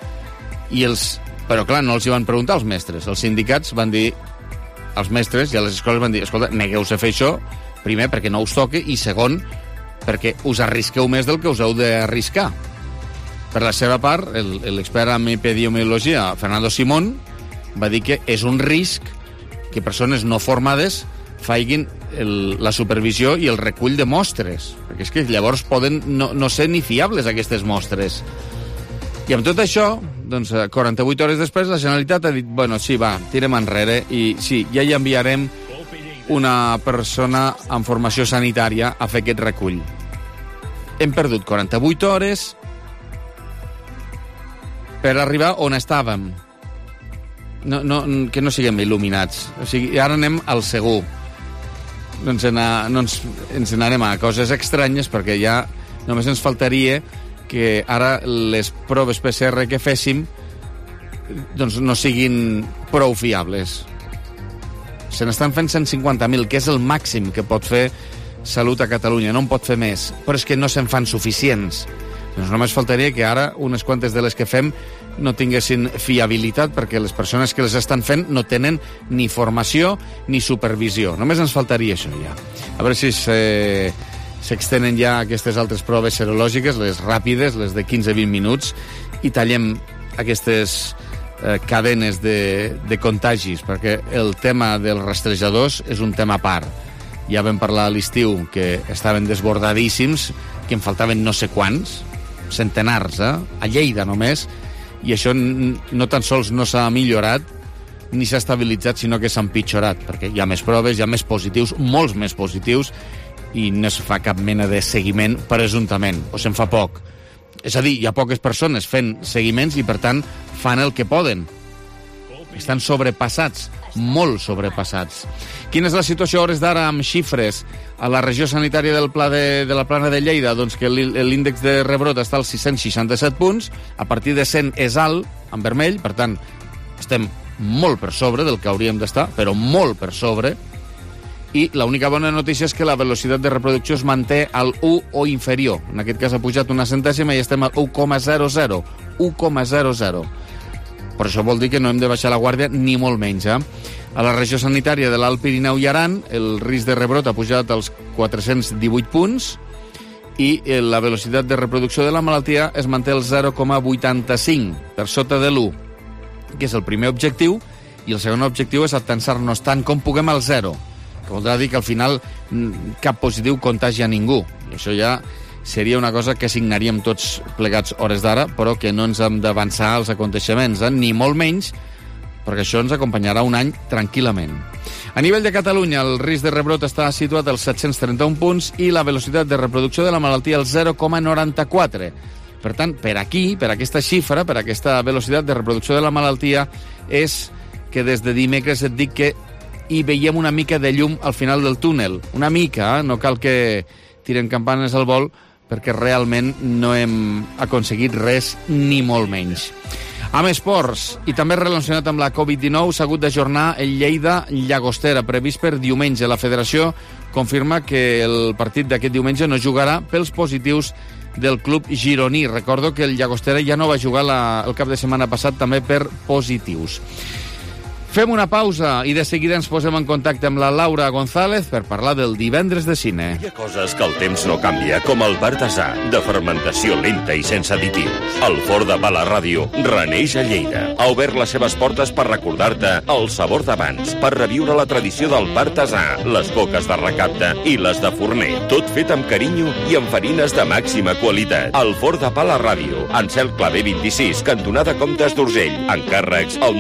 Però clar, no els hi van preguntar als mestres. Els sindicats van dir, els mestres i a les escoles van dir, escolta, negueu-se a fer això, primer perquè no us toque i segon perquè us arrisqueu més del que us heu d'arriscar. Per la seva part, l'expert en epidemiologia, Fernando Simón, va dir que és un risc que persones no formades facin la supervisió i el recull de mostres, perquè és que llavors poden no ser ni fiables aquestes mostres. I amb tot això, doncs, 48 hores després, la Generalitat ha dit, bueno, sí, va, tirem enrere, i sí, ja hi enviarem una persona amb formació sanitària a fer aquest recull. Hem perdut 48 hores per arribar on estàvem. Que no siguem il·luminats. O sigui, ara anem al segur. Ens n'anem a coses estranyes, perquè ja només ens faltaria que ara les proves PCR que féssim doncs no siguin prou fiables. Se n'estan fent 150.000, que és el màxim que pot fer Salut a Catalunya. No en pot fer més, però és que no se'n fan suficients. Doncs només faltaria que ara unes quantes de les que fem no tinguessin fiabilitat, perquè les persones que les estan fent no tenen ni formació ni supervisió. Només ens faltaria això ja. A veure si s'extenen ja aquestes altres proves serològiques, les ràpides, les de 15-20 minuts, i tallem aquestes cadenes de contagis, perquè el tema dels rastrejadors és un tema a part. Ja vam parlar a l'estiu que estaven desbordadíssims, que en faltaven no sé quants, centenars, a Lleida només, i això no tan sols no s'ha millorat ni s'ha estabilitzat, sinó que s'ha empitjorat, perquè hi ha més proves, hi ha més positius, molts més positius, i no es fa cap mena de seguiment presumptament, o se'n fa poc. És a dir, hi ha poques persones fent seguiments i, per tant, fan el que poden. Estan sobrepassats, molt sobrepassats. Quina és la situació a hores d'ara amb xifres a la regió sanitària de la Plana de Lleida? Doncs que l'índex de rebrot està als 667 punts, a partir de 100 és alt, en vermell, per tant, estem molt per sobre del que hauríem d'estar, però molt per sobre, i l'única bona notícia és que la velocitat de reproducció es manté al 1 o inferior. En aquest cas ha pujat una centèsima i estem al 1,00. 1,00. Per això vol dir que no hem de baixar la guàrdia ni molt menys. A la regió sanitària de l'Alt Pirineu i Aran, el risc de rebrot ha pujat als 418 punts i la velocitat de reproducció de la malaltia es manté al 0,85, per sota de l'1, que és el primer objectiu, i el segon objectiu és atensar-nos tant com puguem al 0, que voldrà dir que al final cap positiu contagia ningú. I això ja seria una cosa que signaríem tots plegats hores d'ara, però que no ens hem d'avançar als aconteixements, ni molt menys, perquè això ens acompanyarà un any tranquil·lament. A nivell de Catalunya, el risc de rebrot està situat als 731 punts i la velocitat de reproducció de la malaltia al 0,94. Per tant, per aquí, per aquesta xifra, per aquesta velocitat de reproducció de la malaltia, és que des de dimecres et dic que hi veiem una mica de llum al final del túnel. Una mica, no cal que tiren campanes al vol, perquè realment no hem aconseguit res, ni molt menys. Amb esports, i també relacionat amb la Covid-19, s'ha hagut d'ajornar el Lleida-Llagostera, previst per diumenge. La federació confirma que el partit d'aquest diumenge no jugarà pels positius del club gironí. Recordo que el Llagostera ja no va jugar el cap de setmana passat també per positius. Fem una pausa i de seguida ens posem en contacte amb la Laura González per parlar del divendres de cine. Hi ha coses que el temps no canvia, com el Partasà, de fermentació lenta i sense additius. El Forn de Pa La Ràdio reneix a Lleida. Ha obert les seves portes per recordar-te el sabor d'abans, per reviure la tradició del Partasà, les coques de recapte i les de forner. Tot fet amb carinyo i amb farines de màxima qualitat. El Forn de Pa La Ràdio, Ansel Clavé 26, cantonada Comtes d'Urgell. Encàrrecs al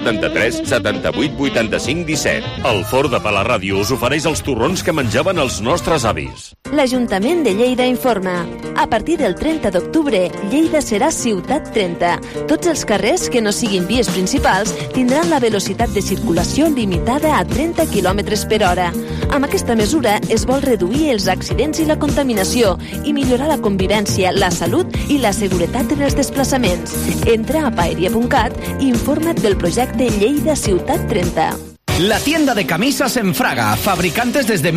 973 78 85 17. El Forn de Pa La Ràdio us ofereix els torrons que menjaven els nostres avis. L'Ajuntament de Lleida informa. A partir del 30 d'octubre, Lleida serà Ciutat 30. Tots els carrers que no siguin vies principals tindran la velocitat de circulació limitada a 30 km per hora. Amb aquesta mesura es vol reduir els accidents i la contaminació i millorar la convivència, la salut i la seguretat en els desplaçaments. Entra a paeria.cat i informa't del projecte Lleida Ciutat 30. La tienda de camisas en Fraga, fabricantes desde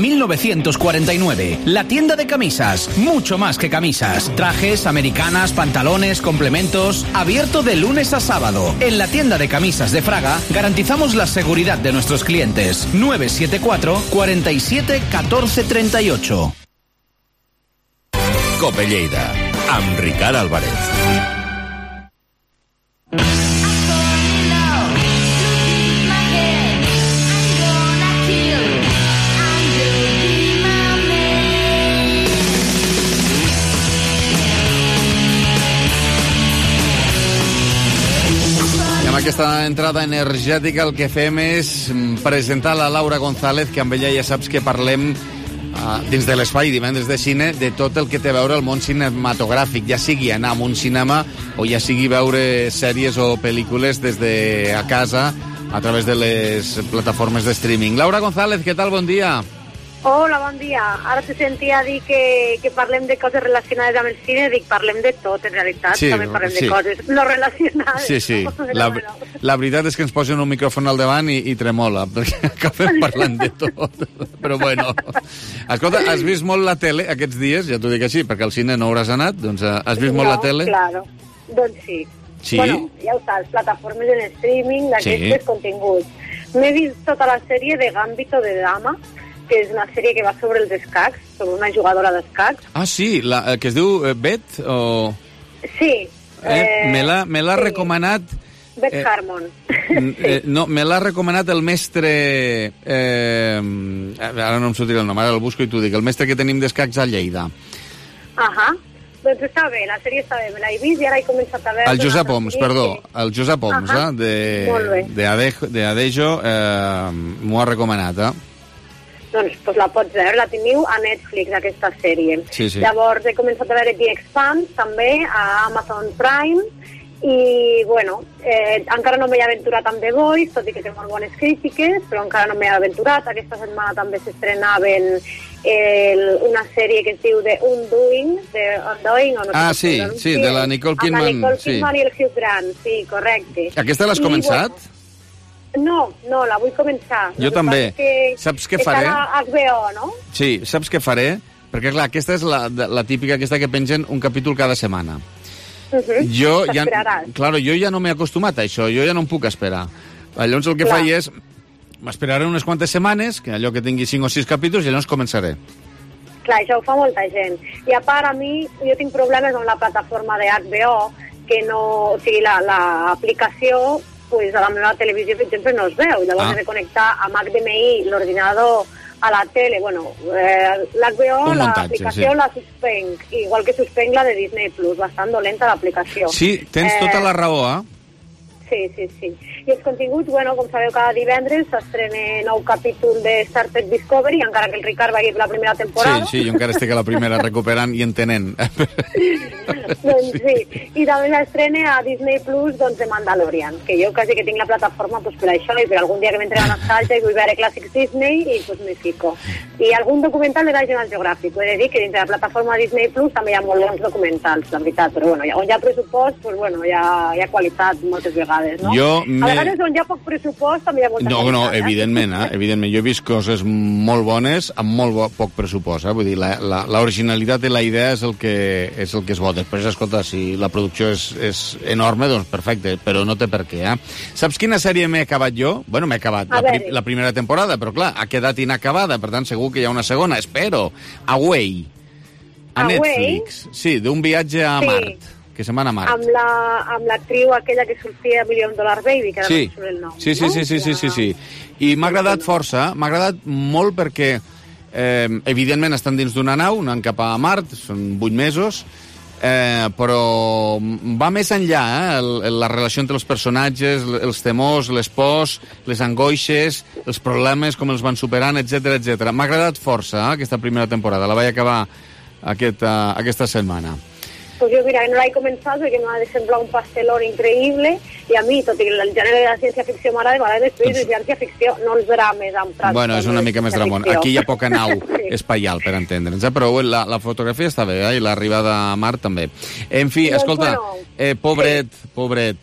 1949. La tienda de camisas, mucho más que camisas. Trajes, americanas, pantalones, complementos. Abierto de lunes a sábado. En la tienda de camisas de Fraga garantizamos la seguridad de nuestros clientes. 974 47 14 38. Cope Lleida, amb Ricard Álvarez. aquesta entrada energètica el que fem és presentar la Laura González, que amb ella ja saps que parlem dins de l'espai Divendres de Cine de tot el que té a veure el món cinematogràfic, ja sigui anar a un cinema o ja sigui veure sèries o pel·lícules des de a casa a través de les plataformes de streaming. Laura González, què tal? Bon dia. Hola, bon dia. Ara te sentia dir que parlem de coses relacionades amb el cine, dic, parlem de tot, en realitat. Sí, també parlem de coses no relacionades. Sí. La veritat és que ens posen un micròfon al davant i tremola, perquè acabem parlant de tot. Però bueno. Escolta, has vist molt la tele aquests dies? Ja t'ho dic així, perquè al cine no hauràs anat. Doncs has vist molt la tele? Claro. Doncs sí. Sí? Bueno, ja ho saps, plataformes en streaming d'aquests continguts. M'he vist tota la sèrie de Gambito de Dama, que és una sèrie que va sobre els escacs, sobre una jugadora d'escacs. Ah, sí, que es diu Bet o... Sí. Me l'ha recomanat... Bet Harmon. No, me l'ha recomanat el mestre... ara no em sortirà el nom, ara el busco i t'ho dic. El mestre que tenim d'escacs a Lleida. Ahà. Doncs està bé, la sèrie està bé, me l'he vist i ara he començat a veure... El Josep Oms, perdó, el Josep Oms, de Adejo, m'ho ha recomanat, Doncs la pots veure, la teniu a Netflix, aquesta sèrie. Sí. Llavors he començat a veure The Expanse, també, a Amazon Prime, i, bueno, encara no m'he aventurat amb The Voice, tot i que té molt bones crítiques, però encara no m'he aventurat. Aquesta setmana també s'estrenaven una sèrie que es diu The Undoing, o no sé sí, de la Nicole Kidman. Amb la Nicole Kidman i el Hugh Grant, sí, correcte. Aquesta l'has començat? Bueno, no, la vull començar. Jo també. Saps què faré? Està a HBO, no? Sí, saps què faré? Perquè, clar, aquesta és la típica aquesta que pengen un capítol cada setmana. Jo ja no m'he acostumat a això, jo ja no em puc esperar. Llavors el que faig és m'esperaré unes quantes setmanes, que allò que tingui 5 o 6 capítols, i llavors començaré. Clar, això ho fa molta gent. I a part, a mi, jo tinc problemes amb la plataforma de HBO, que no... O sigui, l'aplicació, pues, a la meva televisió, per exemple, no es veu. Llavors he de connectar amb HDMI l'ordinador a la tele. Bueno, l'HBO, l'aplicació la suspenc, igual que suspenc la de Disney+, bastant dolenta l'aplicació. Sí, tens tota la raó, Sí. I els continguts, bueno, com sabeu, cada divendres s'estrena nou capítol de Star Trek Discovery, encara que el Ricard vagi la primera temporada. Sí, jo encara estic a la primera recuperant i entenent. Doncs sí, i també s'estrena a Disney Plus, doncs, de Mandalorian, que jo quasi que tinc la plataforma pues, per això, i per algun dia que m'entrega nostàlgia i vull veure clàssics Disney, i pues me fico. I algun documental de National Geographic, he de dir que dins de la plataforma Disney Plus també hi ha molts bons documentals, la veritat, però bueno, on hi ha pressupost, pues bueno, hi ha qualitat moltes vegades. No? A vegades on hi ha poc pressupost també hi ha molta qualitat. No, evidentment, evidentment. Jo he vist coses molt bones amb molt poc pressupost. Vull dir, l'originalitat i la idea és el que és bo. Després, escolta, si la producció és enorme, doncs perfecte, però no té per què. Saps quina sèrie m'he acabat jo? Bueno, m'he acabat la primera temporada, però clar, ha quedat inacabada, per tant segur que hi ha una segona. Espero. Away. A Netflix. Sí, d'un viatge a Mart. Que se'n van a Mart. Amb l'actriu aquella que sortia a $1 Million Baby, que ara no surt el nom. Sí. I m'ha agradat força, m'ha agradat molt perquè evidentment estan dins d'una nau, anant cap a Mart, són 8 mesos, però va més enllà, la relació entre els personatges, els temors, les pors, les angoixes, els problemes, com els van superant, etc. M'ha agradat força aquesta primera temporada, la vaig acabar aquesta setmana. Pues jo, mira, no l'he començat perquè m'ha de semblar un pastelón increïble i a mi, tot i que el gènere de la ciència-ficció m'agrada després de ciència-ficció, no els drames amb trastorn. Bueno, és una mica més dramón. Aquí hi ha poca nau espacial, per entendre'ns, però la fotografia està bé, i l'arribada a Mart també. En fi, escolta, pobret.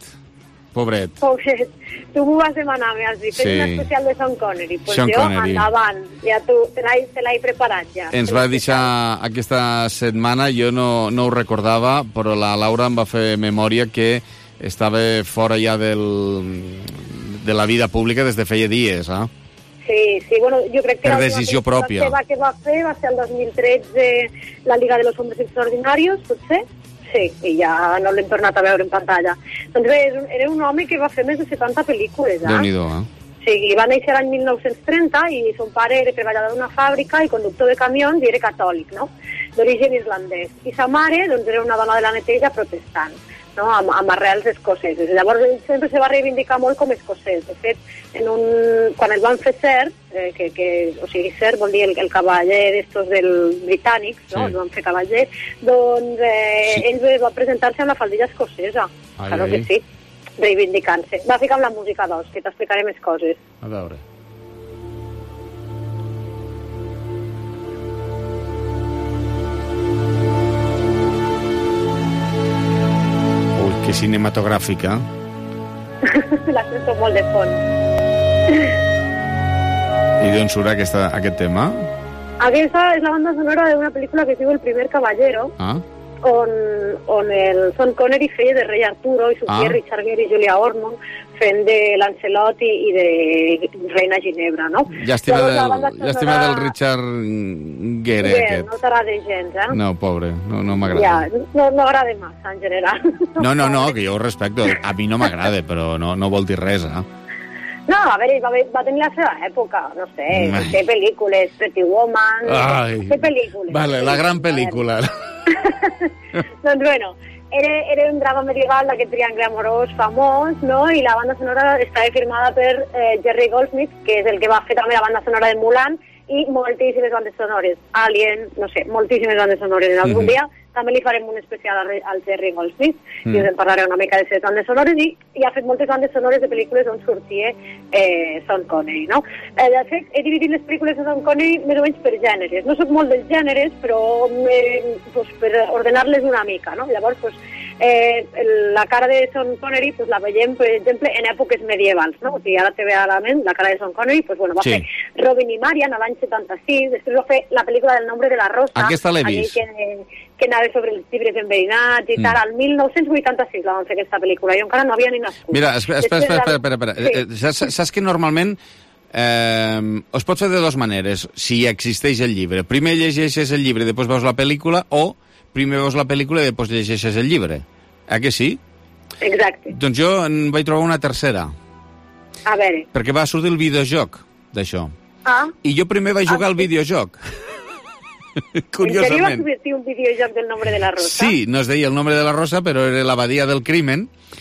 Tu m'ho vas demanar, m'has dit, fes un especial de Sean Connery. Pues jo, endavant, ja tu, te l'he preparat ja. Ens va deixar aquesta setmana, jo no ho recordava, però la Laura em va fer memòria que estava fora ja de la vida pública des de feia dies, Sí, bueno, jo crec que per decisió pròpia. La que va fer va ser el 2013 la Liga de los Hombres Extraordinarios, potser? Sí, i ja no l'hem tornat a veure en pantalla. Doncs bé, era un home que va fer més de 70 pel·lícules, Déu-n'hi-do, Sí, va néixer l'any 1930 i son pare era treballador d'una fàbrica i conductor de camions i era catòlic, no? D'origen islandès. I sa mare, doncs, era una dona de la neteja protestant. no? Amb arrels escoceses. Llavors ell sempre se va reivindicar molt com escocès. De fet, quan el van fer Sir, o sigui, Sir vol dir el cavaller d'estos britànics, no? El van fer cavaller, doncs ell va presentar-se amb la faldilla escocesa. Claro que sí, reivindicant-se. Va ficar amb la música d'os, que t'explicaré més coses. A veure. Que cinematogràfica. La sento molt de fons. I d'on surt aquest tema? Aquesta és la banda sonora d'una pel·lícula que es diu El primer caballero, on el Sean Connery feia de rei Arturo i sortia Richard Gere i Julia Ormond fent de Lancelot i de reina Ginebra, no? Llàstima del Richard Gere, aquest. No t'agrada gens, eh? No, pobre, no m'agrada. Ja, no agrada massa, en general. No, que jo ho respecto. A mi no m'agrada, però no vol dir res, eh? No, a veure, va tenir la seva època, no sé, té pel·lícules, Pretty Woman, té pel·lícules. Vale, la gran pel·lícula. Doncs bueno, era un drama medieval d'aquest triangle amorós famós, no? I la banda sonora estava firmada per Jerry Goldsmith, que és el que va fer també la banda sonora de Mulan, i moltíssimes bandes sonores. Alien, no sé, moltíssimes bandes sonores. En algun dia també li farem un especial al Jerry Goldsmith i us en parlaré una mica de les bandes sonores i ha fet moltes bandes sonores de pel·lícules on sortia Sean Connery, no? De fet, he dividit les pel·lícules de Sean Connery més o menys per gèneres. No soc molt dels gèneres, però per ordenar-les una mica, no? Llavors, la cara de Sean Connery la veiem, per exemple, en èpoques medievals, no? O sigui, ara te ve a la ment la cara de Sean Connery, va fer Robin i Marian a l'any 76, després va fer la pel·lícula del Nombre de la Rosa. Aquesta l'he vist. Que anava sobre els llibres enverinats i tal. Al 1986 la van fer aquesta pel·lícula. Jo encara no havia ni nascut. Mira, espera. Sí. Saps que normalment es pot fer de dues maneres, si existeix el llibre. Primer llegeixes el llibre i després veus la pel·lícula, o primer veus la pel·lícula i després llegeixes el llibre. Que sí? Exacte. Doncs jo en vaig trobar una tercera. A veure. Perquè va sortir el videojoc d'això. I jo primer vaig jugar al videojoc. Curiosament. En sèrio va sortir un videojoc del Nombre de la Rosa? Sí, no es deia el Nombre de la Rosa, però era l'abadia del crimen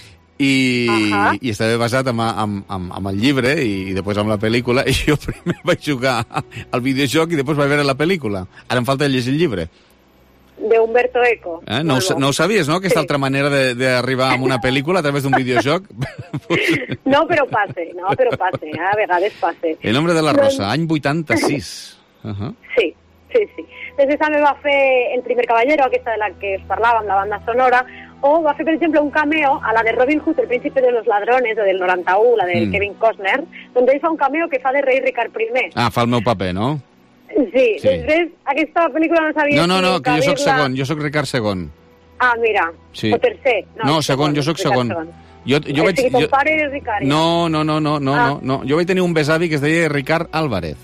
i estava basat amb el llibre i després amb la pel·lícula, i jo primer vaig jugar al videojoc i després vaig veure la pel·lícula. Ara em falta llegir el llibre. De Humberto Eco. No ho sabies, no? Aquesta altra manera d'arribar a una pel·lícula a través d'un videojoc? No, però passe, a vegades passe. El Nombre de la Rosa, any 86. Sí. Després també va fer El primer caballero, aquesta de la que us parlàvem, la banda sonora, o va fer, per exemple, un cameo a la de Robin Hood, El príncipe de los ladrones, o del 91, la de Kevin Costner, on ell fa un cameo que fa de rei Ricard I. Fa el meu paper, no? Sí. Després, aquesta pel·lícula no sabia... No, que jo soc segon, jo soc Ricard II. Mira, sí. O tercer. No, segon, jo soc segon. Ton pare és Ricard. No. Jo vaig tenir un besavi que es deia Ricard Álvarez.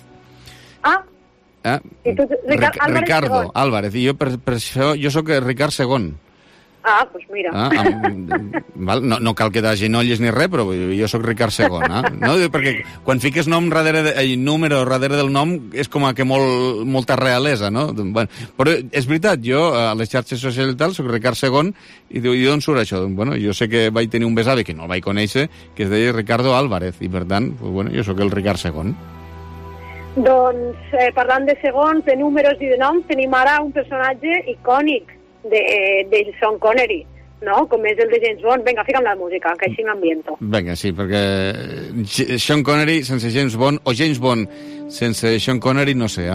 I tu, Ricardo Álvarez, i jo per això jo sóc Ricard II. Doncs mira. No cal que t'agenolles ni res, però jo sóc Ricard II. No? Perquè quan fiques número darrere del nom és com que molta realesa, no? Bueno, però és veritat, jo a les xarxes socials i tal soc Ricard II, i d'on surt això? Bueno, jo sé que vaig tenir un besavi que no el vaig conèixer, que es deia Ricardo Álvarez, i per tant, jo sóc el Ricard II. Doncs, parlant de segons, de números i de noms, tenim ara un personatge icònic de Sean Connery, no? Com és el de James Bond. Vinga, fica'm la música, que així m'ambiento. Vinga, sí, perquè Sean Connery sense James Bond, o James Bond sense Sean Connery, no sé,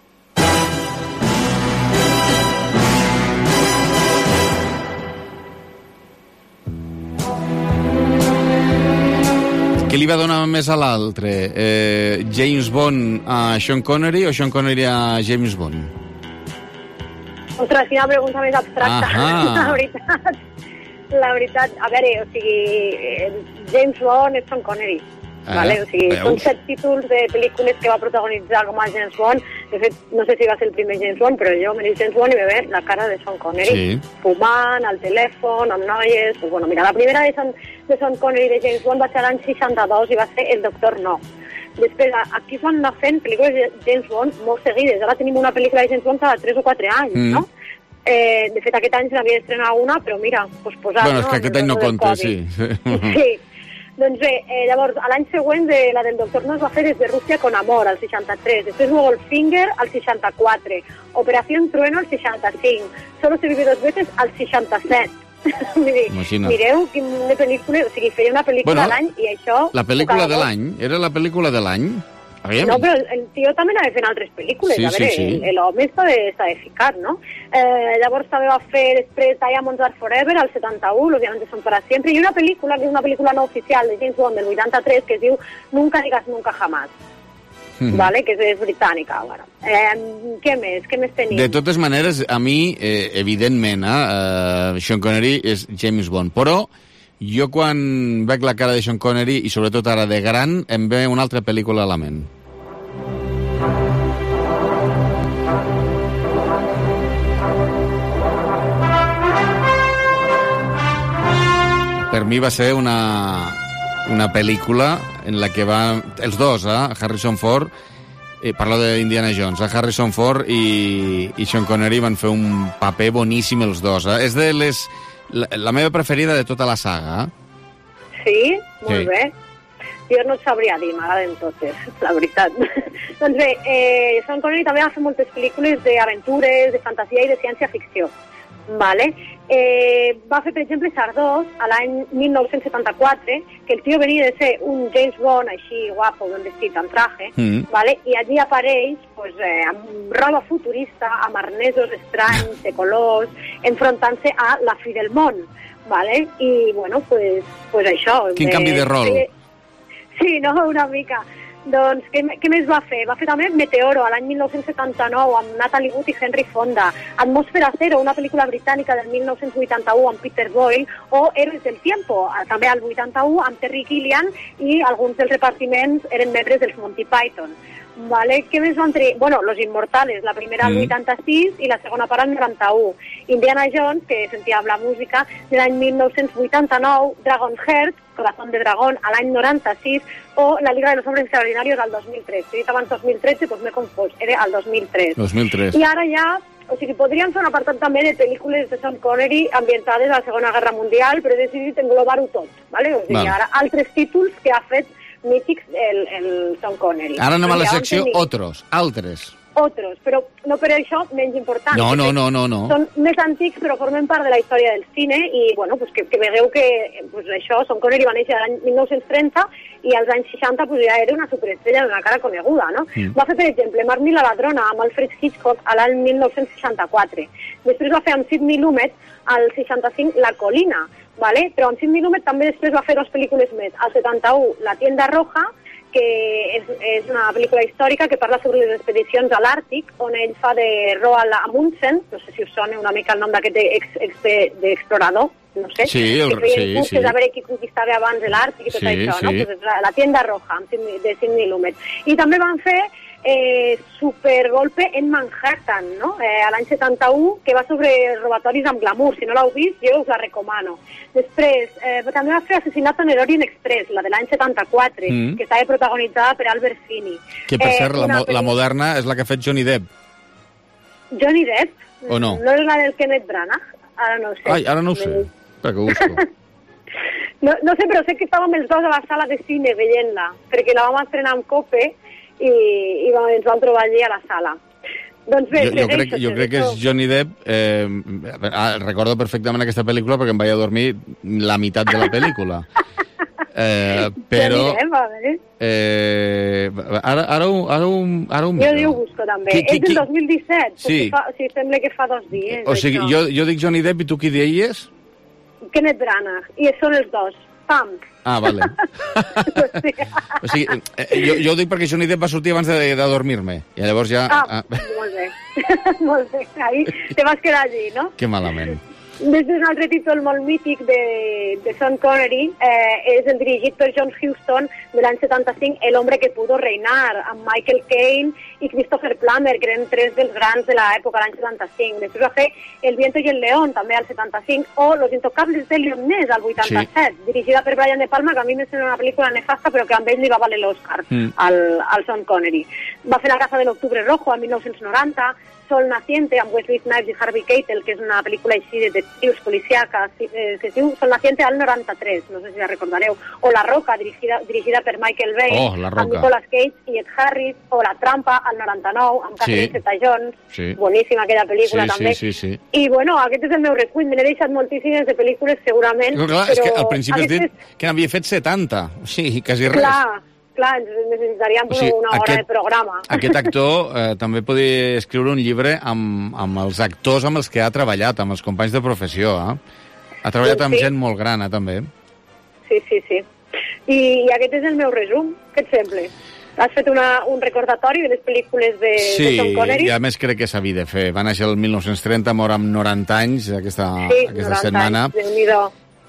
Què li va donar més a l'altre? James Bond a Sean Connery o Sean Connery a James Bond? Ostres, quina pregunta més abstracta. La veritat, a veure, o sigui, James Bond és Sean Connery. Vale? O sigui, són 7 títols de pel·lícules que va protagonitzar com a James Bond. De fet, no sé si va ser el primer James Bond, però jo me dic James Bond i me ve la cara de Sean Connery. Fumant, al telèfon, amb noies... Pues bueno, mira, la primera de Sean Connery de James Bond va ser l'any 62 i va ser El Doctor No. Després, aquí es van anar fent pel·lícules de James Bond molt seguides. Ara tenim una pel·lícula de James Bond cada 3 o 4 anys, no? De fet, aquest any se n'havia d'estrenar una, però mira, posposat. Bueno, és que aquest any no compta, sí. Sí. Doncs bé, llavors, l'any següent la del Doctor No es va fer des de Rússia con Amor, al 63, després Goldfinger, al 64, Operación Trueno, al 65, Solo se vive dos veces, al 67. Mireu quina pel·lícula, o sigui, feia una pel·lícula a l'any i això... La pel·lícula de l'any? Era la pel·lícula de l'any? No, però el tio també anava fent altres pel·lícules, a veure, l'home està de ficar, no? Llavors també va fer després Diamonds Are Forever, al 71, Los Diamantes Son Para Siempre, i una pel·lícula, que és una pel·lícula no oficial de James Bond del 83, que es diu Nunca Digas Nunca Jamás, vale? Que és britànica. Bueno. Què més tenim? De totes maneres, a mi, evidentment, Sean Connery és James Bond, però jo quan veig la cara de Sean Connery, i sobretot ara de gran, em ve una altra pel·lícula a la ment. Per mi va ser una pel·lícula en la que va... Els dos, Harrison Ford, parlo d'Indiana Jones, Harrison Ford i Sean Connery van fer un paper boníssim els dos. És de la meva preferida de tota la saga. Sí? Molt bé. Jo no et sabria dir, m'agraden totes, la veritat. Doncs bé, Sean Connery també va fer moltes pel·lícules d'aventures, de fantasia i de ciència-ficció. Vale. Va fer, per exemple, Sardós, a l'any 1974, que el tio venia de ser un James Bond així guapo, ben vestit, en traje, vale? I allí apareix pues, amb roba futurista, amb arnesos estranys, de colors, enfrontant-se a la fi del món. Vale? I, bueno, pues això. Quin canvi de rol. Sí, no? Una mica. Doncs, què més va fer? Va fer també Meteoro, a l'any 1979, amb Natalie Wood i Henry Fonda. Atmosfera Cero, una pel·lícula britànica del 1981 amb Peter Boyle, o Héroes del Tiempo, també al 81, amb Terry Gilliam, i alguns dels repartiments eren membres dels Monty Python. Vale. Què més van tenir? Bueno, Los Inmortales, la primera al 86 i la segona part al 91. Indiana Jones, que sentíem la música, de l'any 1989, Dragon's Heart, Corazón de Dragón, a l'any 96, o La Liga de los Hombres Extraordinarios al 2003. He dit abans 2013, doncs m'he confós, era al 2003. 2003. I ara ja, o sigui, podríem fer un apartat també de pel·lícules de Sean Connery ambientades a la Segona Guerra Mundial, però he decidit englobar-ho tot, ¿vale? O sigui, ara altres títols que ha fet mítics el Sean Connery. Ara anem a la secció Otros, altres. Otros, però no per això menys important. No. Són més antics, però formen part de la història del cine i, bueno, pues que vegeu que pues això, Sean Connery va néixer l'any 1930 i als anys 60 pues, ja era una superestrella d'una cara coneguda, no? Va fer, per exemple, Marnie la ladrona amb Alfred Hitchcock a l'any 1964. Després va fer amb Sidney Lumet al 65 La Colina, ¿vale? Però amb Sidney Lumet també després va fer dues pel·lícules més. Al 71 La Tienda Roja, que és una pel·lícula històrica que parla sobre les expedicions a l'Àrtic, on ell fa de Roald Amundsen, no sé si us sona una mica el nom d'aquest d'explorador, no sé, que feia curses a veure qui conquistava abans l'Àrtic i tot això, no? Pues La Tienda Roja, de Sidney Lumet. I també van fer Supergolpe en Manhattan, no? A l'any 71, que va sobre robatoris amb glamour. Si no l'heu vist, jo us la recomano. Després, també va fer Assassinat en l'Orient Express, la de l'any 74, que estava protagonitzada per Albert Finney. Que, per cert, la moderna és la que ha fet Johnny Depp. Johnny Depp? O no? No és la del Kenneth Branagh? Ara no ho sé. Ai, ara no ho sé. Espera que ho busco. No sé, però sé que estàvem els dos a la sala de cine veient-la, perquè la vam estrenar amb Cope i ens vam trobar allí a la sala. Doncs bé, jo crec que és Johnny Depp. Recordo perfectament aquesta pel·lícula perquè em vaig a dormir la meitat de la pel·lícula. Però ara ho miro. Jo ho busco també. És del 2017, sí. Sembla que fa 2 dies. O sigui, jo dic Johnny Depp i tu qui deies? Kenneth Branagh, i són els dos. Pam. Ah, vale. O sigui, jo ho dic perquè Johnny Depp va sortir abans de dormir-me. I llavors ja... Molt bé. Molt bé. Ahí te vas quedar allí, no? Que malament. Després un altre títol molt mític de Sean Connery és el dirigit per John Huston de l'any 75, El hombre que pudo reinar, amb Michael Caine i Christopher Plummer, que eren 3 dels grans de l'època, l'any 75. Després va fer El viento y el león, també al 75, o Los intocables de Leon Ness, al 87, dirigida per Brian De Palma, que a mi me sembla una pel·lícula nefasta, però que amb ell li va valer l'Oscar al Sean Connery. Va fer La casa de l'octubre rojo, al 1990, Sol Naciente, amb Wesley Snipes i Harvey Keitel, que és una pel·lícula així de detectives policíaca, que es diu Sol Naciente al 93, no sé si la recordareu, o La Roca, dirigida per Michael Bay, amb Nicolas Cage i Ed Harris, o La Trampa al 99, amb Catherine Zeta-Jones, boníssima aquella pel·lícula també. I bueno, aquest és el meu recull, me n'he deixat moltíssimes de pel·lícules segurament, però és que al principi has dit que n'havia fet 70, sí, quasi res. Clar, necessitaríem una hora de programa. Aquest actor també podria escriure un llibre amb els actors amb els que ha treballat, amb els companys de professió. Ha treballat amb gent molt gran, també. Sí. I aquest és el meu resum, què et sembla? Has fet un recordatori de les pel·lícules de Sean Connery? Sí, i a més crec que s'havia de fer. Va néixer el 1930, mor amb 90 anys aquesta setmana. Sí, 90 anys, Déu-n'hi-do.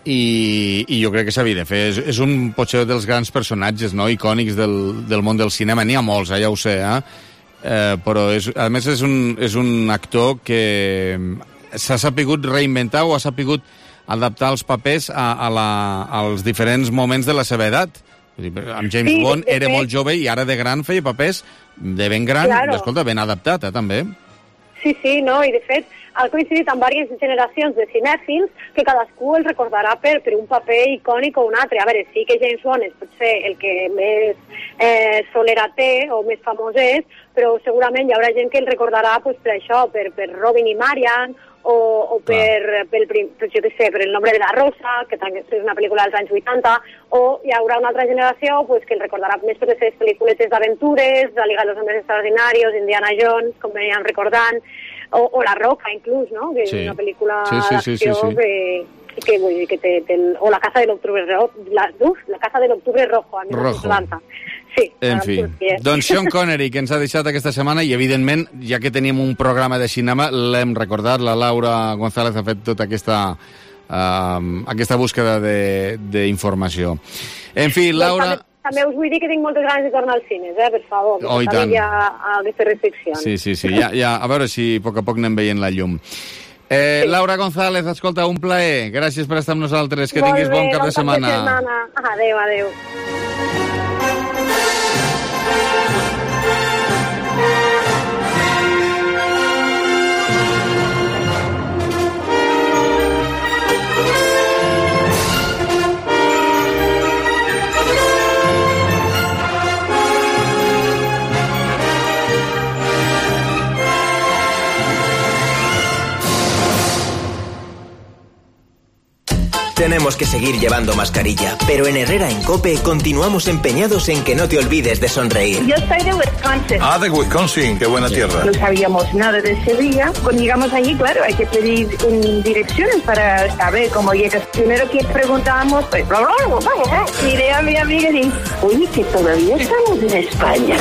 I jo crec que s'havia de fer. És un potser dels grans personatges icònics del món del cinema. N'hi ha molts, ja ho sé, però a més és un actor que s'ha sapigut reinventar o ha sapigut adaptar els papers als diferents moments de la seva edat. Amb James Bond era molt jove i ara de gran feia papers de ben gran, escolta, ben adaptat, també. Sí, no, i de fet ha coincidit amb diverses generacions de cinèfils que cadascú el recordarà per un paper icònic o un altre. A veure, sí que James Bond és potser el que més solera té o més famós és, però segurament hi haurà gent que el recordarà per això, per Robin i Marian, o per El nombre de la rosa, que també és una pel·lícula dels anys 80, o hi haurà una altra generació que el recordarà més per les seves pel·lícules d'aventures, La Liga de los Hombres Extraordinarios, Indiana Jones, com veníem recordant, o La Roca, inclús, no? Que és una pel·lícula d'acció que vull dir que té... O La Casa de l'Octubre Rojo, La Casa de l'Octubre Rojo, a 1990. Sí, en fi, doncs Sean Connery, que ens ha deixat aquesta setmana, i evidentment, ja que teníem un programa de cinema, l'hem recordat, la Laura González ha fet tota aquesta búsqueda d'informació. En fi, Laura... També us vull dir que tinc moltes ganes de tornar als cines, per favor. Oh, i tant. Hi ha aquestes restriccions. Sí, ja, a veure si a poc a poc anem veient la llum. Laura González, escolta, un plaer. Gràcies per estar amb nosaltres. Que tinguis bon cap de setmana. Adéu. Tenemos que seguir llevando mascarilla, pero en Herrera en COPE continuamos empeñados en que no te olvides de sonreír. Yo soy de Wisconsin. De Wisconsin, qué buena tierra. No sabíamos nada de Sevilla. Cuando llegamos allí, claro, hay que pedir direcciones para saber cómo llegas. Primero que preguntábamos, pues, vamos. Miré a mi amiga y dije, oye, que todavía estamos en España.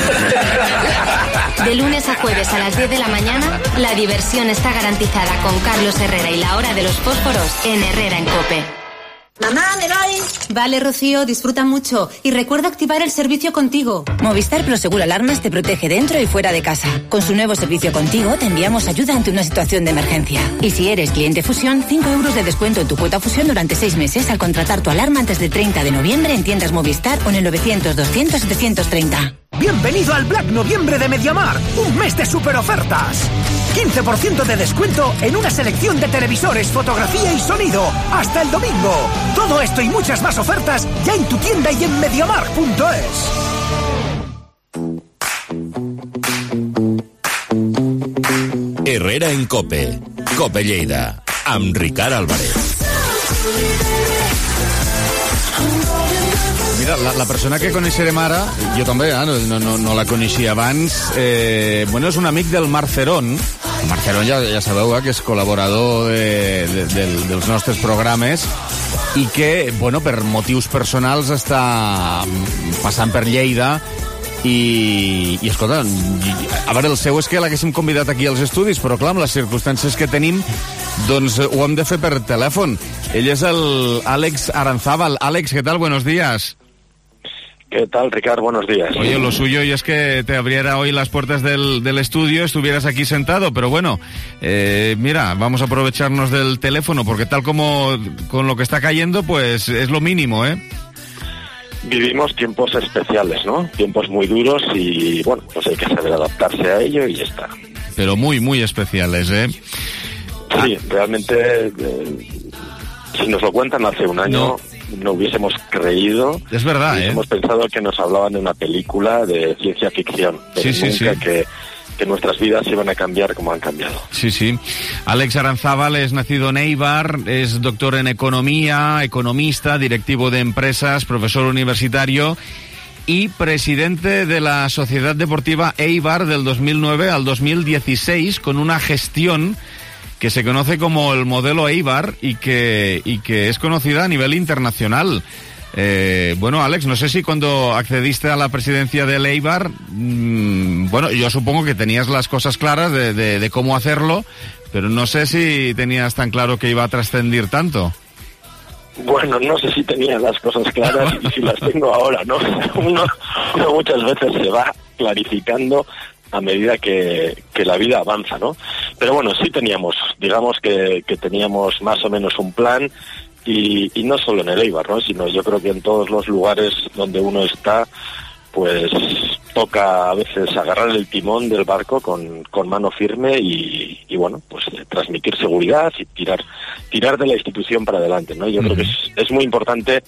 De lunes a jueves a las 10 de la mañana, la diversión está garantizada con Carlos Herrera y la hora de los fósforos en Herrera en COPE. Mamá, ¿me voy? Vale, Rocío, disfruta mucho. Y recuerda activar el servicio Contigo. Movistar Prosegur Alarmas te protege dentro y fuera de casa. Con su nuevo servicio Contigo te enviamos ayuda ante una situación de emergencia. Y si eres cliente Fusión, 5 euros de descuento en tu cuota Fusión durante 6 meses al contratar tu alarma antes del 30 de noviembre en tiendas Movistar o en el 900-200-730. Bienvenido al Black Noviembre de Mediamar, un mes de super ofertas. 15% de descuento en una selección de televisores, fotografía y sonido. Hasta el domingo. Todo esto y muchas más ofertas ya en tu tienda y en mediamar.es. Herrera en COPE. COPE Lleida. Amb Ricard Álvarez. Mira, la persona que coneixerem ara, jo també, no la coneixia abans, és un amic del Marc Cerón. El Marc Cerón ja sabeu que és col·laborador dels nostres programes i que, per motius personals està passant per Lleida i escolta, a veure, el seu és que l'haguéssim convidat aquí als estudis, però clar, amb les circumstàncies que tenim, doncs ho hem de fer per telèfon. Ell és el Àlex Aranzábal. Àlex, ¿qué tal? Buenos días. ¿Qué tal, Ricardo? Buenos días. Oye, lo suyo es que te abriera hoy las puertas del estudio, estuvieras aquí sentado, pero bueno, mira, vamos a aprovecharnos del teléfono, porque tal como con lo que está cayendo, pues es lo mínimo, ¿eh? Vivimos tiempos especiales, ¿no? Tiempos muy duros y, bueno, pues hay que saber adaptarse a ello y ya está. pero muy, muy especiales, ¿eh? Sí, realmente, si nos lo cuentan hace un año, no hubiésemos creído. Es verdad, hubiésemos pensado que nos hablaban de una película de ciencia ficción, pero nunca que nuestras vidas iban a cambiar como han cambiado. Sí, sí. Alex Aranzábal es nacido en Eibar, es doctor en economía, economista, directivo de empresas, profesor universitario y presidente de la Sociedad Deportiva Eibar del 2009 al 2016, con una gestión que se conoce como el modelo Eibar y que es conocida a nivel internacional. Bueno, Alex, no sé si cuando accediste a la presidencia del Eibar, bueno, yo supongo que tenías las cosas claras de cómo hacerlo, pero no sé si tenías tan claro que iba a trascender tanto. Bueno, no sé si tenía las cosas claras y si las tengo ahora, ¿no? Uno muchas veces se va clarificando a medida que la vida avanza, ¿no? Pero bueno, sí teníamos, digamos que teníamos más o menos un plan. Y no solo en el Eibar, ¿no? Sino yo creo que en todos los lugares donde uno está, pues toca a veces agarrar el timón del barco con mano firme y bueno, pues transmitir seguridad y tirar de la institución para adelante, ¿no? Yo creo que es muy importante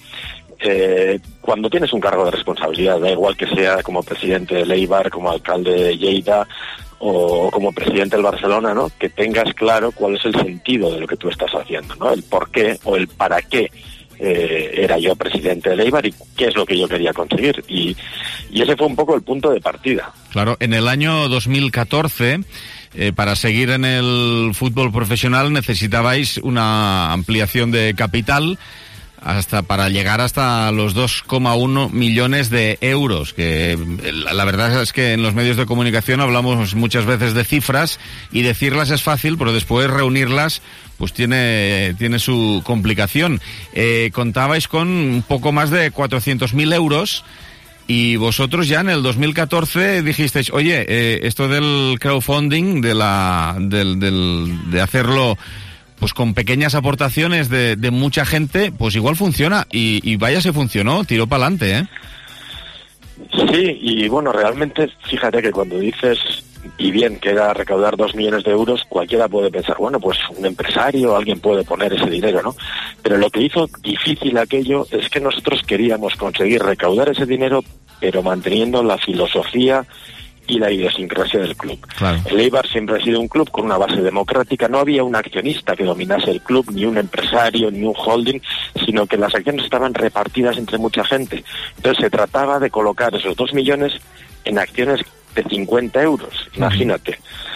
cuando tienes un cargo de responsabilidad, da igual que sea como presidente del Eibar, como alcalde de Lleida o como presidente del Barcelona, ¿no? Que tengas claro cuál es el sentido de lo que tú estás haciendo, ¿no? El por qué o el para qué era yo presidente del Eibar y qué es lo que yo quería conseguir. Y ese fue un poco el punto de partida. Claro, en el año 2014... para seguir en el fútbol profesional necesitabais una ampliación de capital para llegar hasta los 2,1 millones de euros, que la verdad es que en los medios de comunicación hablamos muchas veces de cifras y decirlas es fácil, pero después reunirlas pues tiene su complicación. Contabais con un poco más de 400.000 euros y vosotros ya en el 2014 dijisteis, oye, esto del crowdfunding, de hacerlo pues con pequeñas aportaciones de mucha gente, pues igual funciona. Y vaya, se funcionó, tiró para adelante, ¿eh? Sí, y bueno, realmente, fíjate que cuando dices, y bien, que era recaudar 2 millones de euros, cualquiera puede pensar, bueno, pues un empresario, alguien puede poner ese dinero, ¿no? Pero lo que hizo difícil aquello es que nosotros queríamos conseguir recaudar ese dinero, pero manteniendo la filosofía y la idiosincrasia del club. Claro. El Eibar siempre ha sido un club con una base democrática, no había un accionista que dominase el club, ni un empresario, ni un holding, sino que las acciones estaban repartidas entre mucha gente. Entonces se trataba de colocar esos 2 millones en acciones de 50 euros, imagínate.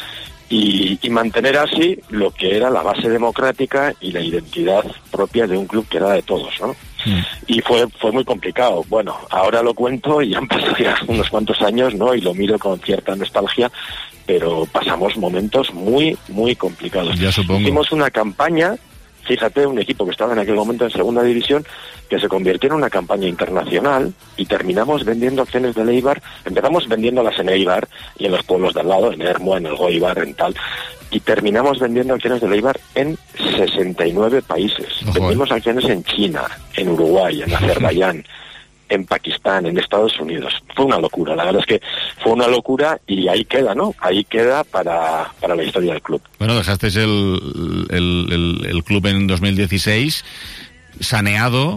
Y mantener así lo que era la base democrática y la identidad propia de un club que era de todos, ¿no? Y fue muy complicado. Bueno, ahora lo cuento y han pasado ya unos cuantos años, ¿no? Y lo miro con cierta nostalgia, pero pasamos momentos muy, muy complicados. Ya supongo. Hicimos una campaña, fíjate, un equipo que estaba en aquel momento en segunda división, que se convirtió en una campaña internacional y terminamos vendiendo acciones del Eibar. Empezamos vendiéndolas en Eibar y en los pueblos de al lado, en Ermua, en el Goibar, en tal, y terminamos vendiendo acciones del Eibar en 69 países. Vendimos acciones en China, en Uruguay, en Azerbaiyán, en Pakistán, en Estados Unidos. Fue una locura, la verdad es que fue una locura y ahí queda, ¿no? Ahí queda para la historia del club. Bueno, dejasteis el club en 2016 saneado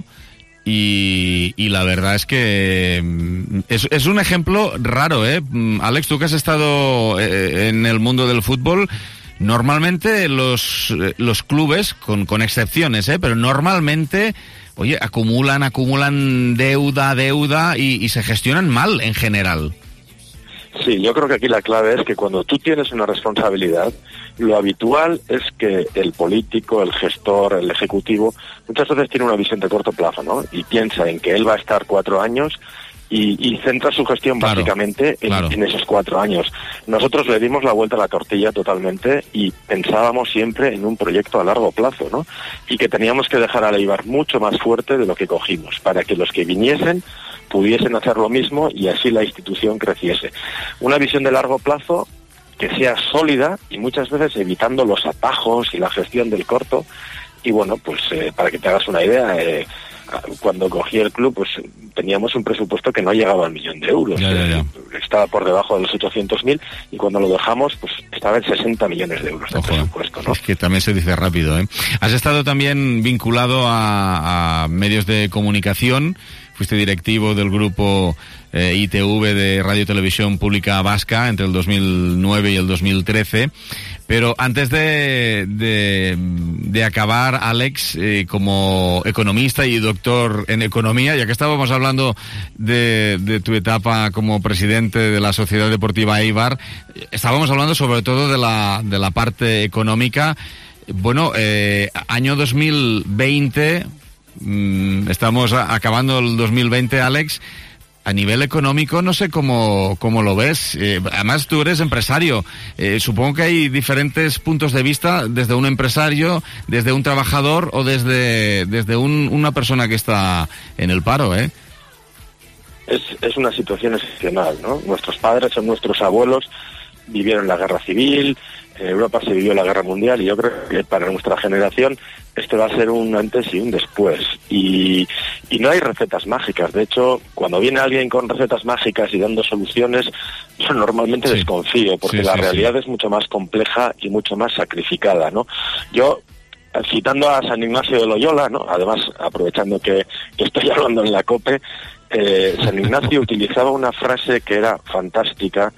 y la verdad es que es un ejemplo raro, ¿eh? Alex, tú que has estado en el mundo del fútbol, normalmente los clubes, con excepciones, pero normalmente, oye, acumulan deuda y se gestionan mal en general. Sí, yo creo que aquí la clave es que cuando tú tienes una responsabilidad, lo habitual es que el político, el gestor, el ejecutivo, muchas veces tiene una visión de corto plazo, ¿no? Y piensa en que él va a estar 4 años y centra su gestión básicamente en esos 4 años. Nosotros le dimos la vuelta a la tortilla totalmente y pensábamos siempre en un proyecto a largo plazo, ¿no? Y que teníamos que dejar al Eibar mucho más fuerte de lo que cogimos, para que los que viniesen pudiesen hacer lo mismo y así la institución creciese. Una visión de largo plazo que sea sólida y muchas veces evitando los atajos y la gestión del corto. Y bueno, pues para que te hagas una idea, cuando cogí el club, pues teníamos un presupuesto que no llegaba al 1 millón de euros. estaba por debajo de los 800.000 y cuando lo dejamos pues estaba en 60 millones de euros de presupuesto, ¿no? Es que también se dice rápido, ¿eh? Has estado también vinculado a medios de comunicación, fuiste directivo del grupo ITV de Radio Televisión Pública Vasca entre el 2009 y el 2013. Pero antes de acabar, Alex, como economista y doctor en economía, ya que estábamos hablando de tu etapa como presidente de la Sociedad Deportiva Eibar, estábamos hablando sobre todo de la parte económica. Bueno, año 2020, estamos acabando el 2020, Alex. A nivel económico, no sé cómo lo ves. Además, tú eres empresario. Supongo que hay diferentes puntos de vista desde un empresario, desde un trabajador o desde una persona que está en el paro, ¿eh? Es una situación excepcional, ¿no? Nuestros padres o nuestros abuelos vivieron la guerra civil, en Europa se vivió la guerra mundial y yo creo que para nuestra generación esto va a ser un antes y un después. Y no hay recetas mágicas. De hecho, cuando viene alguien con recetas mágicas y dando soluciones, yo normalmente desconfío, porque la realidad es mucho más compleja y mucho más sacrificada, ¿no? Yo, citando a San Ignacio de Loyola, ¿no? Además, aprovechando que estoy hablando en la COPE, San Ignacio utilizaba una frase que era fantástica,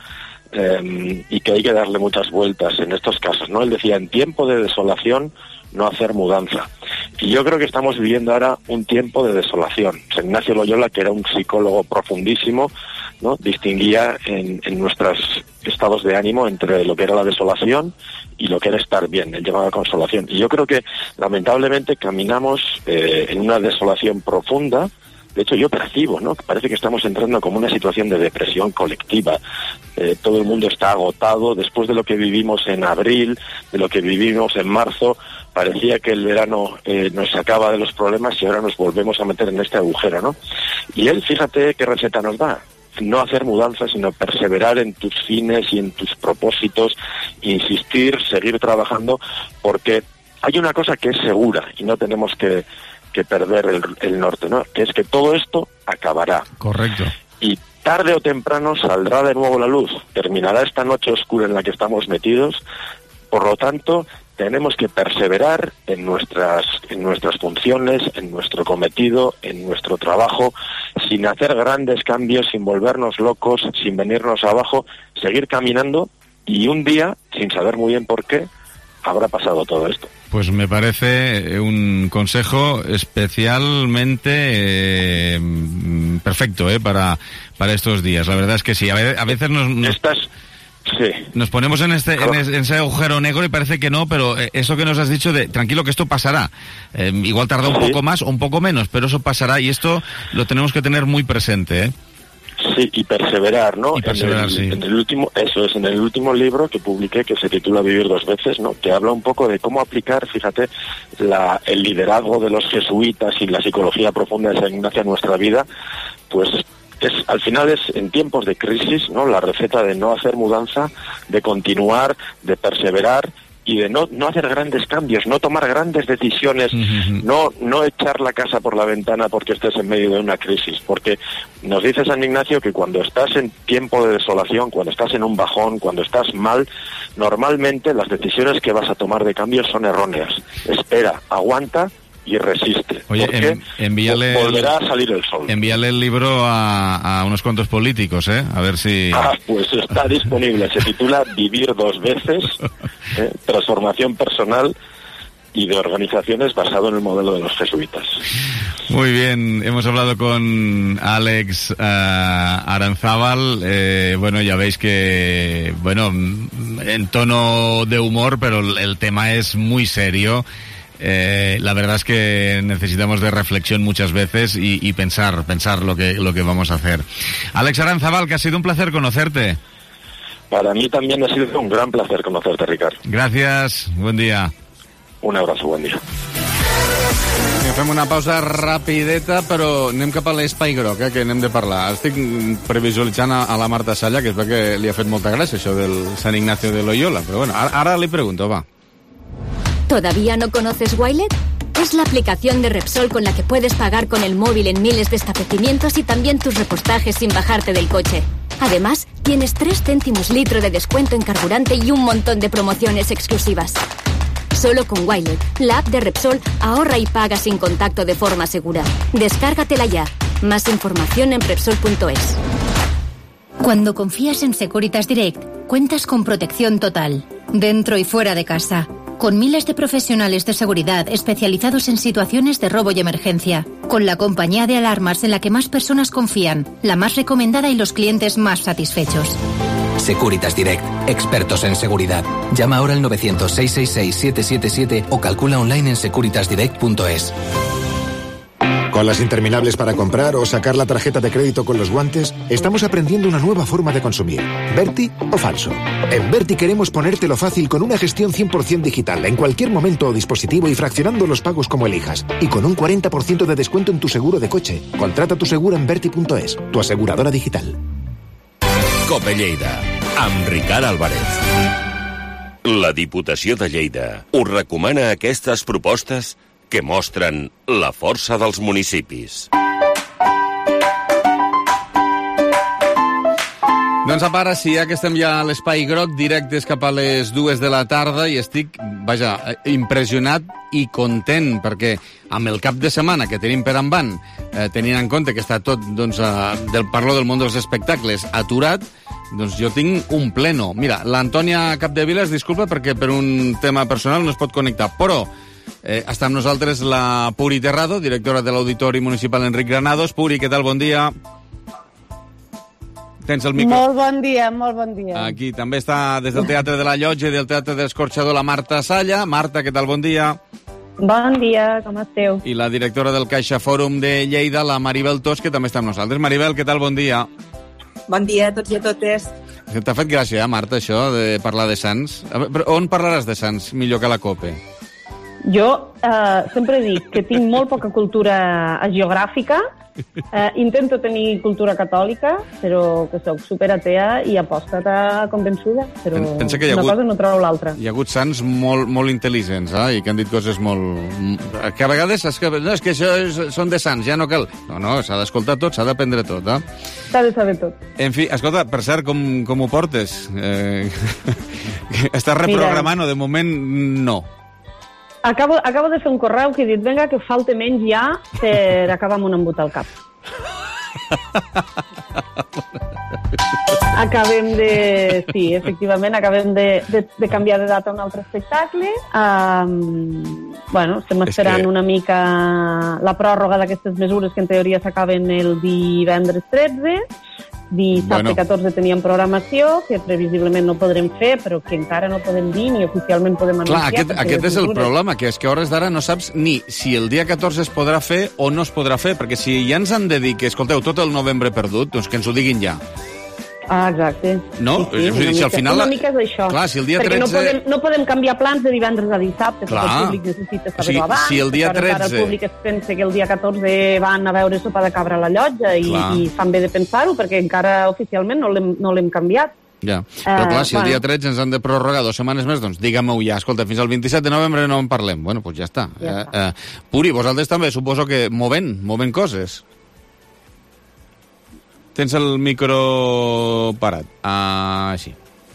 y que hay que darle muchas vueltas en estos casos, ¿no? Él decía, en tiempo de desolación, no hacer mudanza. Y yo creo que estamos viviendo ahora un tiempo de desolación. San Ignacio Loyola, que era un psicólogo profundísimo, ¿no? Distinguía en nuestros estados de ánimo entre lo que era la desolación y lo que era estar bien. Él llamaba consolación. Y yo creo que, lamentablemente, caminamos en una desolación profunda. De hecho, yo percibo, ¿no? Parece que estamos entrando como una situación de depresión colectiva. Todo el mundo está agotado. Después de lo que vivimos en abril, de lo que vivimos en marzo, parecía que el verano nos sacaba de los problemas y ahora nos volvemos a meter en este agujero, ¿no? Y él, fíjate qué receta nos da. No hacer mudanzas, sino perseverar en tus fines y en tus propósitos, insistir, seguir trabajando, porque hay una cosa que es segura y no tenemos que perder el norte, ¿no? Que es que todo esto acabará. Correcto. Y tarde o temprano saldrá de nuevo la luz. Terminará esta noche oscura en la que estamos metidos. Por lo tanto, tenemos que perseverar en nuestras funciones, en nuestro cometido, en nuestro trabajo, sin hacer grandes cambios, sin volvernos locos, sin venirnos abajo, seguir caminando y un día, sin saber muy bien por qué, habrá pasado todo esto. Pues me parece un consejo especialmente perfecto para estos días. La verdad es que sí, a veces nos ponemos en ese agujero negro y parece que no, pero eso que nos has dicho de tranquilo que esto pasará. Igual tarda un poco más o un poco menos, pero eso pasará y esto lo tenemos que tener muy presente, ¿eh? Sí, y perseverar, ¿no? Y perseverar, en el último libro que publiqué, que se titula Vivir dos veces, ¿no? Que habla un poco de cómo aplicar, fíjate, el liderazgo de los jesuitas y la psicología profunda de San Ignacio a nuestra vida, pues al final es en tiempos de crisis, ¿no? La receta de no hacer mudanza, de continuar, de perseverar y de no hacer grandes cambios, no tomar grandes decisiones, no echar la casa por la ventana porque estés en medio de una crisis, porque nos dice San Ignacio que cuando estás en tiempo de desolación, cuando estás en un bajón, cuando estás mal, normalmente las decisiones que vas a tomar de cambio son erróneas. Espera, aguanta y resiste. Oye, porque volverá a salir el sol. Envíale el libro a unos cuantos políticos, a ver si... Pues está disponible, se titula Vivir dos veces, transformación personal y de organizaciones basado en el modelo de los jesuitas. Muy bien, hemos hablado con Alex Aranzábal. Bueno, ya veis que, en tono de humor, pero el tema es muy serio. La verdad es que necesitamos de reflexión muchas veces y pensar lo que vamos a hacer. Alex Aranzábal, que ha sido un placer conocerte. Para mí también ha sido un gran placer conocerte, Ricard. Gracias, buen día. Un abrazo, buen dia. Fem una pausa rapideta, però anem cap a l'Espai Groc, que n'hem de parlar. Estic previsualitzant a la Marta Salla, que és que li ha fet molta gràcia això del San Ignacio de Loyola, però bueno, ara li pregunto, va. ¿Todavía no conoces Wilet? Es la aplicación de Repsol con la que puedes pagar con el móvil en miles de establecimientos y también tus repostajes sin bajarte del coche. Además, tienes 3 céntimos litro de descuento en carburante y un montón de promociones exclusivas. Solo con Wilet, la app de Repsol, ahorra y paga sin contacto de forma segura. Descárgatela ya. Más información en Repsol.es. Cuando confías en Securitas Direct, cuentas con protección total, dentro y fuera de casa, con miles de profesionales de seguridad especializados en situaciones de robo y emergencia, con la compañía de alarmas en la que más personas confían, la más recomendada y los clientes más satisfechos. Securitas Direct, expertos en seguridad. Llama ahora al 900-666-777 o calcula online en securitasdirect.es. Con las interminables para comprar o sacar la tarjeta de crédito con los guantes, estamos aprendiendo una nueva forma de consumir. ¿Berti o falso? En Berti queremos ponértelo fácil con una gestión 100% digital en cualquier momento o dispositivo y fraccionando los pagos como elijas. Y con un 40% de descuento en tu seguro de coche. Contrata tu seguro en Berti.es, tu aseguradora digital. Cope Lleida, amb Ricard Álvarez. La Diputació de Lleida us recomana aquestes propostes que mostren la força dels municipis. Doncs a part, sí, que estem ja a l'Espai Groc, directes cap a les 2 de la tarda, i estic, vaja, impressionat i content, perquè amb el cap de setmana que tenim per endavant, tenint en compte que està tot, doncs, parlo del món dels espectacles, aturat, doncs jo tinc un pleno. Mira, l'Antònia Capdevila es disculpa perquè per un tema personal no es pot connectar, però està amb nosaltres la Puri Terrado, directora de l'Auditori Municipal Enric Granados. Puri, què tal? Bon dia. Tens el micro? Molt bon dia, molt bon dia. Aquí també està des del Teatre de la Llotja i del Teatre de l'Escorxador la Marta Salla. Marta, què tal? Bon dia. Bon dia, com esteu? I la directora del Caixa Fòrum de Lleida, la Maribel Tos, que també està amb nosaltres. Maribel, què tal? Bon dia. Bon dia a tots i a totes. T'ha fet gràcia, Marta, això de parlar de Sants? On parlaràs de Sants millor que la COPE? Jo sempre dic que tinc molt poca cultura geogràfica, intento tenir cultura catòlica, però que sóc superatea i apòstata convençuda, però pensa que una cosa no trobo l'altra. Hi ha hagut sants molt intel·ligents, i que han dit coses molt... Que a vegades és que això són de sants, ja no cal... No, s'ha d'escoltar tot, s'ha d'aprendre tot, S'ha de saber tot. En fi, escolta, per cert, com ho portes? Estàs reprogramant o de moment no? Acabo de fer un correu que he dit, vinga, que falta menys ja per acabar amb un embut al cap. Sí, efectivament, acabem de canviar de data a un altre espectacle. Estem esperant una mica la pròrroga d'aquestes mesures que en teoria s'acaben el divendres 13. Dissabte 14 teníem programació, que previsiblement no podrem fer, però que encara no podem dir ni oficialment podem anunciar. Clar, aquest és el problema, que és que a hores d'ara no saps ni si el dia 14 es podrà fer o no es podrà fer, perquè si ja ens han de dir que, escolteu, tot el novembre perdut, doncs que ens ho diguin ja. Exacte. No? Si al final... Una mica és això. Clar, si el dia 13... Perquè no podem canviar plans de divendres a dissabte, perquè el públic necessita saber-ho abans. Si el dia 13... El públic es pensa que el dia 14 van a veure Sopa de Cabra a la Llotja i fan bé de pensar-ho, perquè encara oficialment no l'hem canviat. Ja, però clar, si el dia 13 ens han de prorrogar 2 setmanes més, doncs digue-m'ho ja. Escolta, fins al 27 de novembre no en parlem. Bueno, doncs ja està. Puri, vosaltres també suposo que moven coses. Tens el micro parat. Així.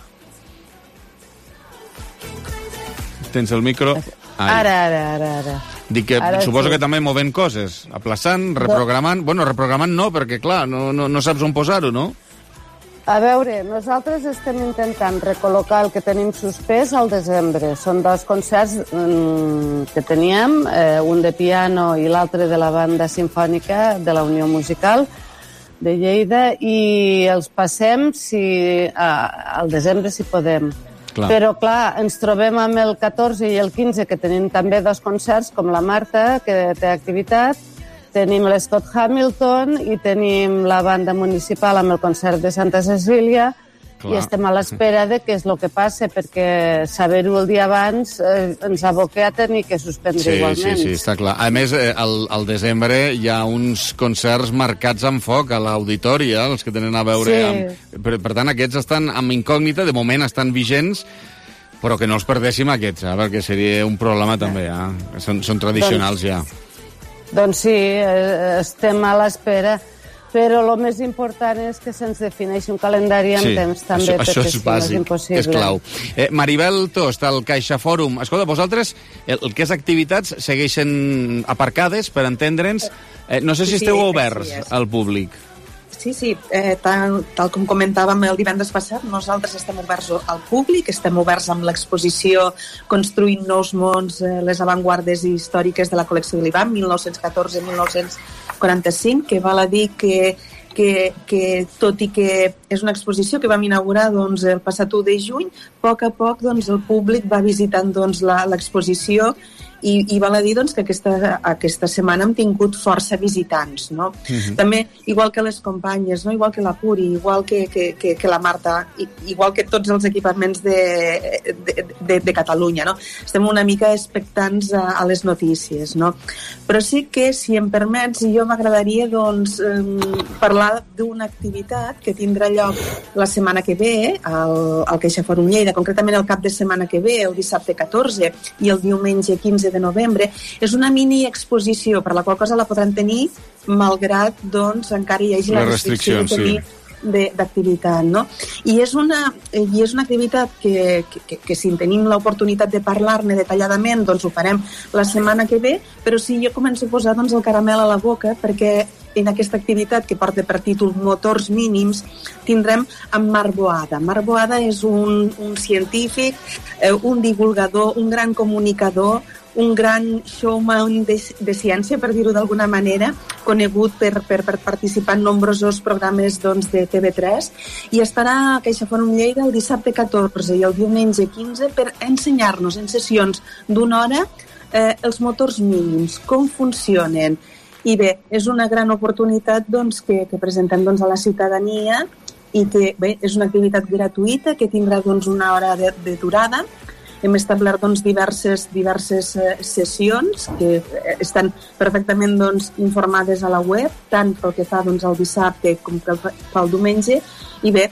Tens el micro... Ara. Dic que suposo que també movent coses. Aplaçant, reprogramant... Bueno, reprogramant no, perquè clar, no saps on posar-ho, no? A veure, nosaltres estem intentant recol·locar el que tenim suspès al desembre. Són 2 concerts que teníem, un de piano i l'altre de la banda simfònica de la Unió Musical de Lleida, i els passem al desembre si podem. Clar. Però, clar, ens trobem amb el 14 i el 15, que tenim també 2 concerts, com la Marta, que té activitat, tenim l'Scott Hamilton i tenim la banda municipal amb el concert de Santa Cecília. Clar. I estem a l'espera de què és el que passa, perquè saber-ho el dia abans ens aboca a tenir que suspendre igualment. Sí, està clar. A més, al desembre hi ha uns concerts marcats amb foc a l'auditori, els que tenen a veure amb... Per tant, aquests estan amb incògnita, de moment estan vigents, però que no els perdéssim aquests, perquè seria un problema també, Són tradicionals ja. Doncs sí, estem a l'espera. però el més important és que se'ns defineixi un calendari amb temps també, això és bàsic, és clau. Maribel Tost, al CaixaFòrum. Escolta, vosaltres, el que és activitats segueixen aparcades, per entendre'ns. No sé si esteu oberts al públic. Sí, tal com comentàvem el divendres passat, nosaltres estem oberts al públic, estem oberts amb l'exposició Construint nous mons, les avantguardes històriques de la col·lecció de l'IBAM, 1914-1945, que val a dir que tot i que és una exposició que vam inaugurar el passat 1 de juny, a poc el públic va visitant l'exposició i val a dir que aquesta setmana hem tingut força visitants, no? També, igual que les companyes, no? Igual que la Puri, igual que la Marta, igual que tots els equipaments de Catalunya, no? Estem una mica expectants a les notícies, no? Però sí que, si em permets, jo m'agradaria parlar d'una activitat que tindrà lloc la setmana que ve al CaixaFòrum Lleida, concretament el cap de setmana que ve, el dissabte 14 i el diumenge 15 de novembre. És una mini exposició per la qual cosa la podran tenir malgrat encara hi hagi la restricció de tenir d'activitat, no? I és una activitat que si tenim l'oportunitat de parlar-ne detalladament, ho farem la setmana que ve, però sí, jo començo a posar el caramel a la boca perquè en aquesta activitat que porta per títol Motors mínims tindrem en Marc Boada. Marc Boada és un científic, un divulgador, un gran comunicador, un gran showman de ciència, per dir-ho d'alguna manera, conegut per participar en nombrosos programes de TV3, i estarà a CaixaFòrum Lleida el dissabte 14 i el diumenge 15 per ensenyar-nos en sessions d'una hora els motors mínims, com funcionen. I bé, és una gran oportunitat que presentem a la ciutadania i que és una activitat gratuïta que tindrà una hora de durada. Hem establert diverses sessions que estan perfectament informades a la web, tant pel que fa al dissabte com pel diumenge, i bé,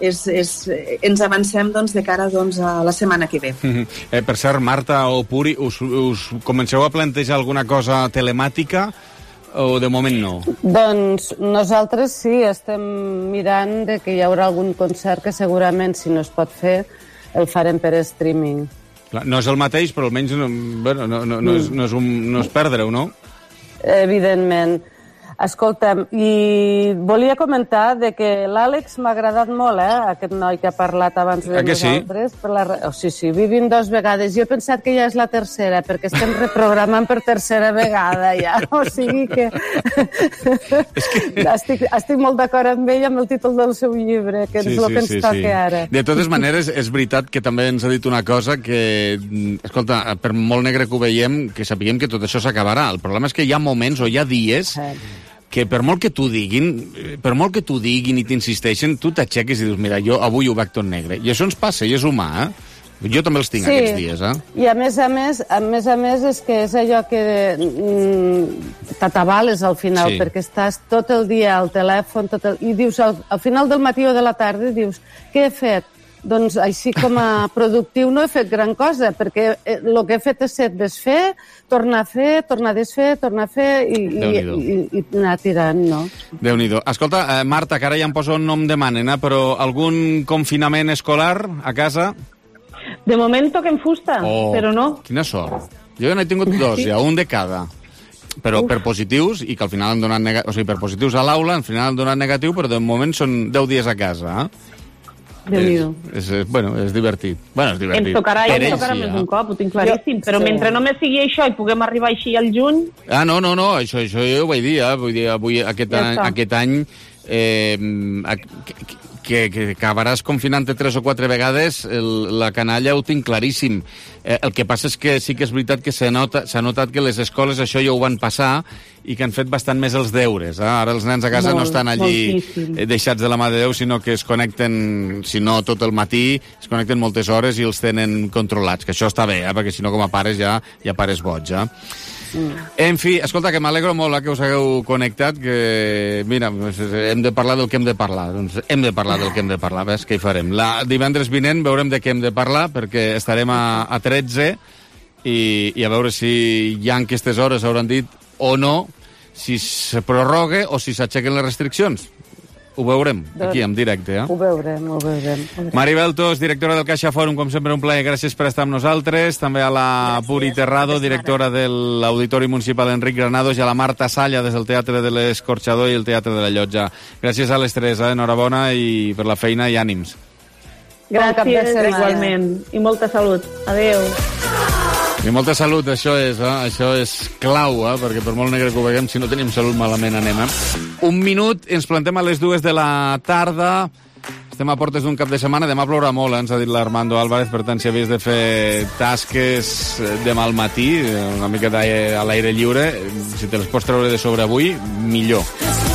ens avancem de cara a la setmana que ve. Per cert, Marta o Puri, us comenceu a plantejar alguna cosa telemàtica o de moment no? Doncs nosaltres sí, estem mirant que hi haurà algun concert que segurament, si no es pot fer, el farem per streaming. No és el mateix, però almenys no és perdre-ho, no? Evidentment. Escolta'm, i volia comentar que l'Àlex m'ha agradat molt, aquest noi que ha parlat abans de nosaltres. Sí, vivim 2 vegades. Jo he pensat que ja és la tercera, perquè estem reprogramant per tercera vegada ja. O sigui que estic molt d'acord amb ell amb el títol del seu llibre, que és el que ens toca ara. De totes maneres, és veritat que també ens ha dit una cosa que, escolta, per molt negre que ho veiem, que sapiguem que tot això s'acabarà. El problema és que hi ha moments o hi ha dies que per molt que t'ho diguin i t'insisteixen, tu t'aixeques i dius, mira, jo avui ho veig tot negre. I això ens passa, i és humà, Jo també els tinc aquests dies, I a més a més és que és allò que t'atabales al final, perquè estàs tot el dia al telèfon, i dius, al final del matí o de la tarda, dius, què he fet? Doncs així com a productiu no he fet gran cosa, perquè el que he fet és desfer, tornar a fer, tornar a desfer, tornar a fer i anar tirant, no? Déu-n'hi-do. Escolta, Marta, que ara ja em poso un nom de mànena, però algun confinament escolar a casa? De moment toquen fusta, però no. Quina sort. Jo n'he tingut 2, ja, un de cada. Però per positius, i que al final han donat negatiu, o sigui, per positius a l'aula, al final han donat negatiu, però de moment són 10 dies a casa, Bueno, és divertit. Bueno, és divertit. Ens tocarà més un cop, ho tinc claríssim, però mentre només sigui això i puguem arribar així al juny... No, això jo ho vaig dir, vull dir, avui, aquest any que acabaràs confinant-te 3 o 4 vegades, la canalla ho tinc claríssim. El que passa és que sí que és veritat que s'ha notat que les escoles això ja ho van passar i que han fet bastant més els deures. Ara els nens a casa no estan allí deixats de la mà de Déu, sinó que es connecten, si no tot el matí, es connecten moltes hores i els tenen controlats, que això està bé, perquè si no com a pares ja pares boig, En fi, escolta, que m'alegro molt que us hagueu connectat, que, mira, hem de parlar del que hem de parlar. Doncs hem de parlar del que hem de parlar, ves, què hi farem? Divendres vinent veurem de què hem de parlar, perquè estarem a 13 i a veure si ja en aquestes hores hauran dit o no si se prorrogue o si s'aixequen les restriccions. Ho veurem, aquí, en directe. Ho veurem. Mari Beltos, directora del Caixa Fòrum, com sempre un plaer, gràcies per estar amb nosaltres. També a la Puri Terrado, directora de l'Auditori Municipal Enric Granados, i a la Marta Salla, des del Teatre de l'Escorxador i el Teatre de la Llotja. Gràcies a les tres, enhorabona i per la feina i ànims. Gràcies, igualment. I molta salut. Adéu. I molta salut, això és clau, perquè per molt negre que ho veiem, si no tenim salut malament anem. Un minut, ens plantem a les 2 de la tarda. Estem a portes d'un cap de setmana, demà plourà molt, ens ha dit l'Armando Álvarez, per tant, si havies de fer tasques demà al matí, una mica a l'aire lliure, si te les pots treure de sobre avui, millor.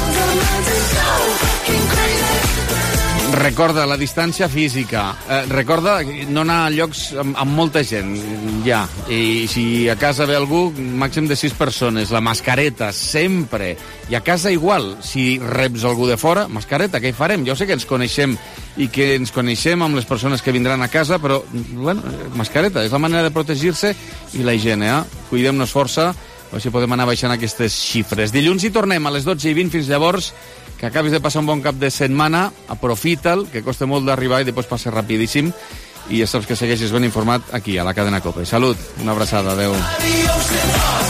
Recorda la distància física, recorda no anar a llocs amb molta gent, ja, i si a casa ve algú, màxim de 6 persones, la mascareta, sempre, i a casa igual, si reps algú de fora, mascareta, què hi farem? Jo sé que ens coneixem i que ens coneixem amb les persones que vindran a casa, però, bueno, mascareta, és la manera de protegir-se i la higiene, Cuidem-nos força, a veure si podem anar baixant aquestes xifres. Dilluns hi tornem a les 12:20, fins llavors, que acabis de passar un bon cap de setmana, aprofita'l, que costa molt d'arribar i després passa rapidíssim, i ja saps que segueixes ben informat aquí, a la cadena COPE. Salut, una abraçada, adeu.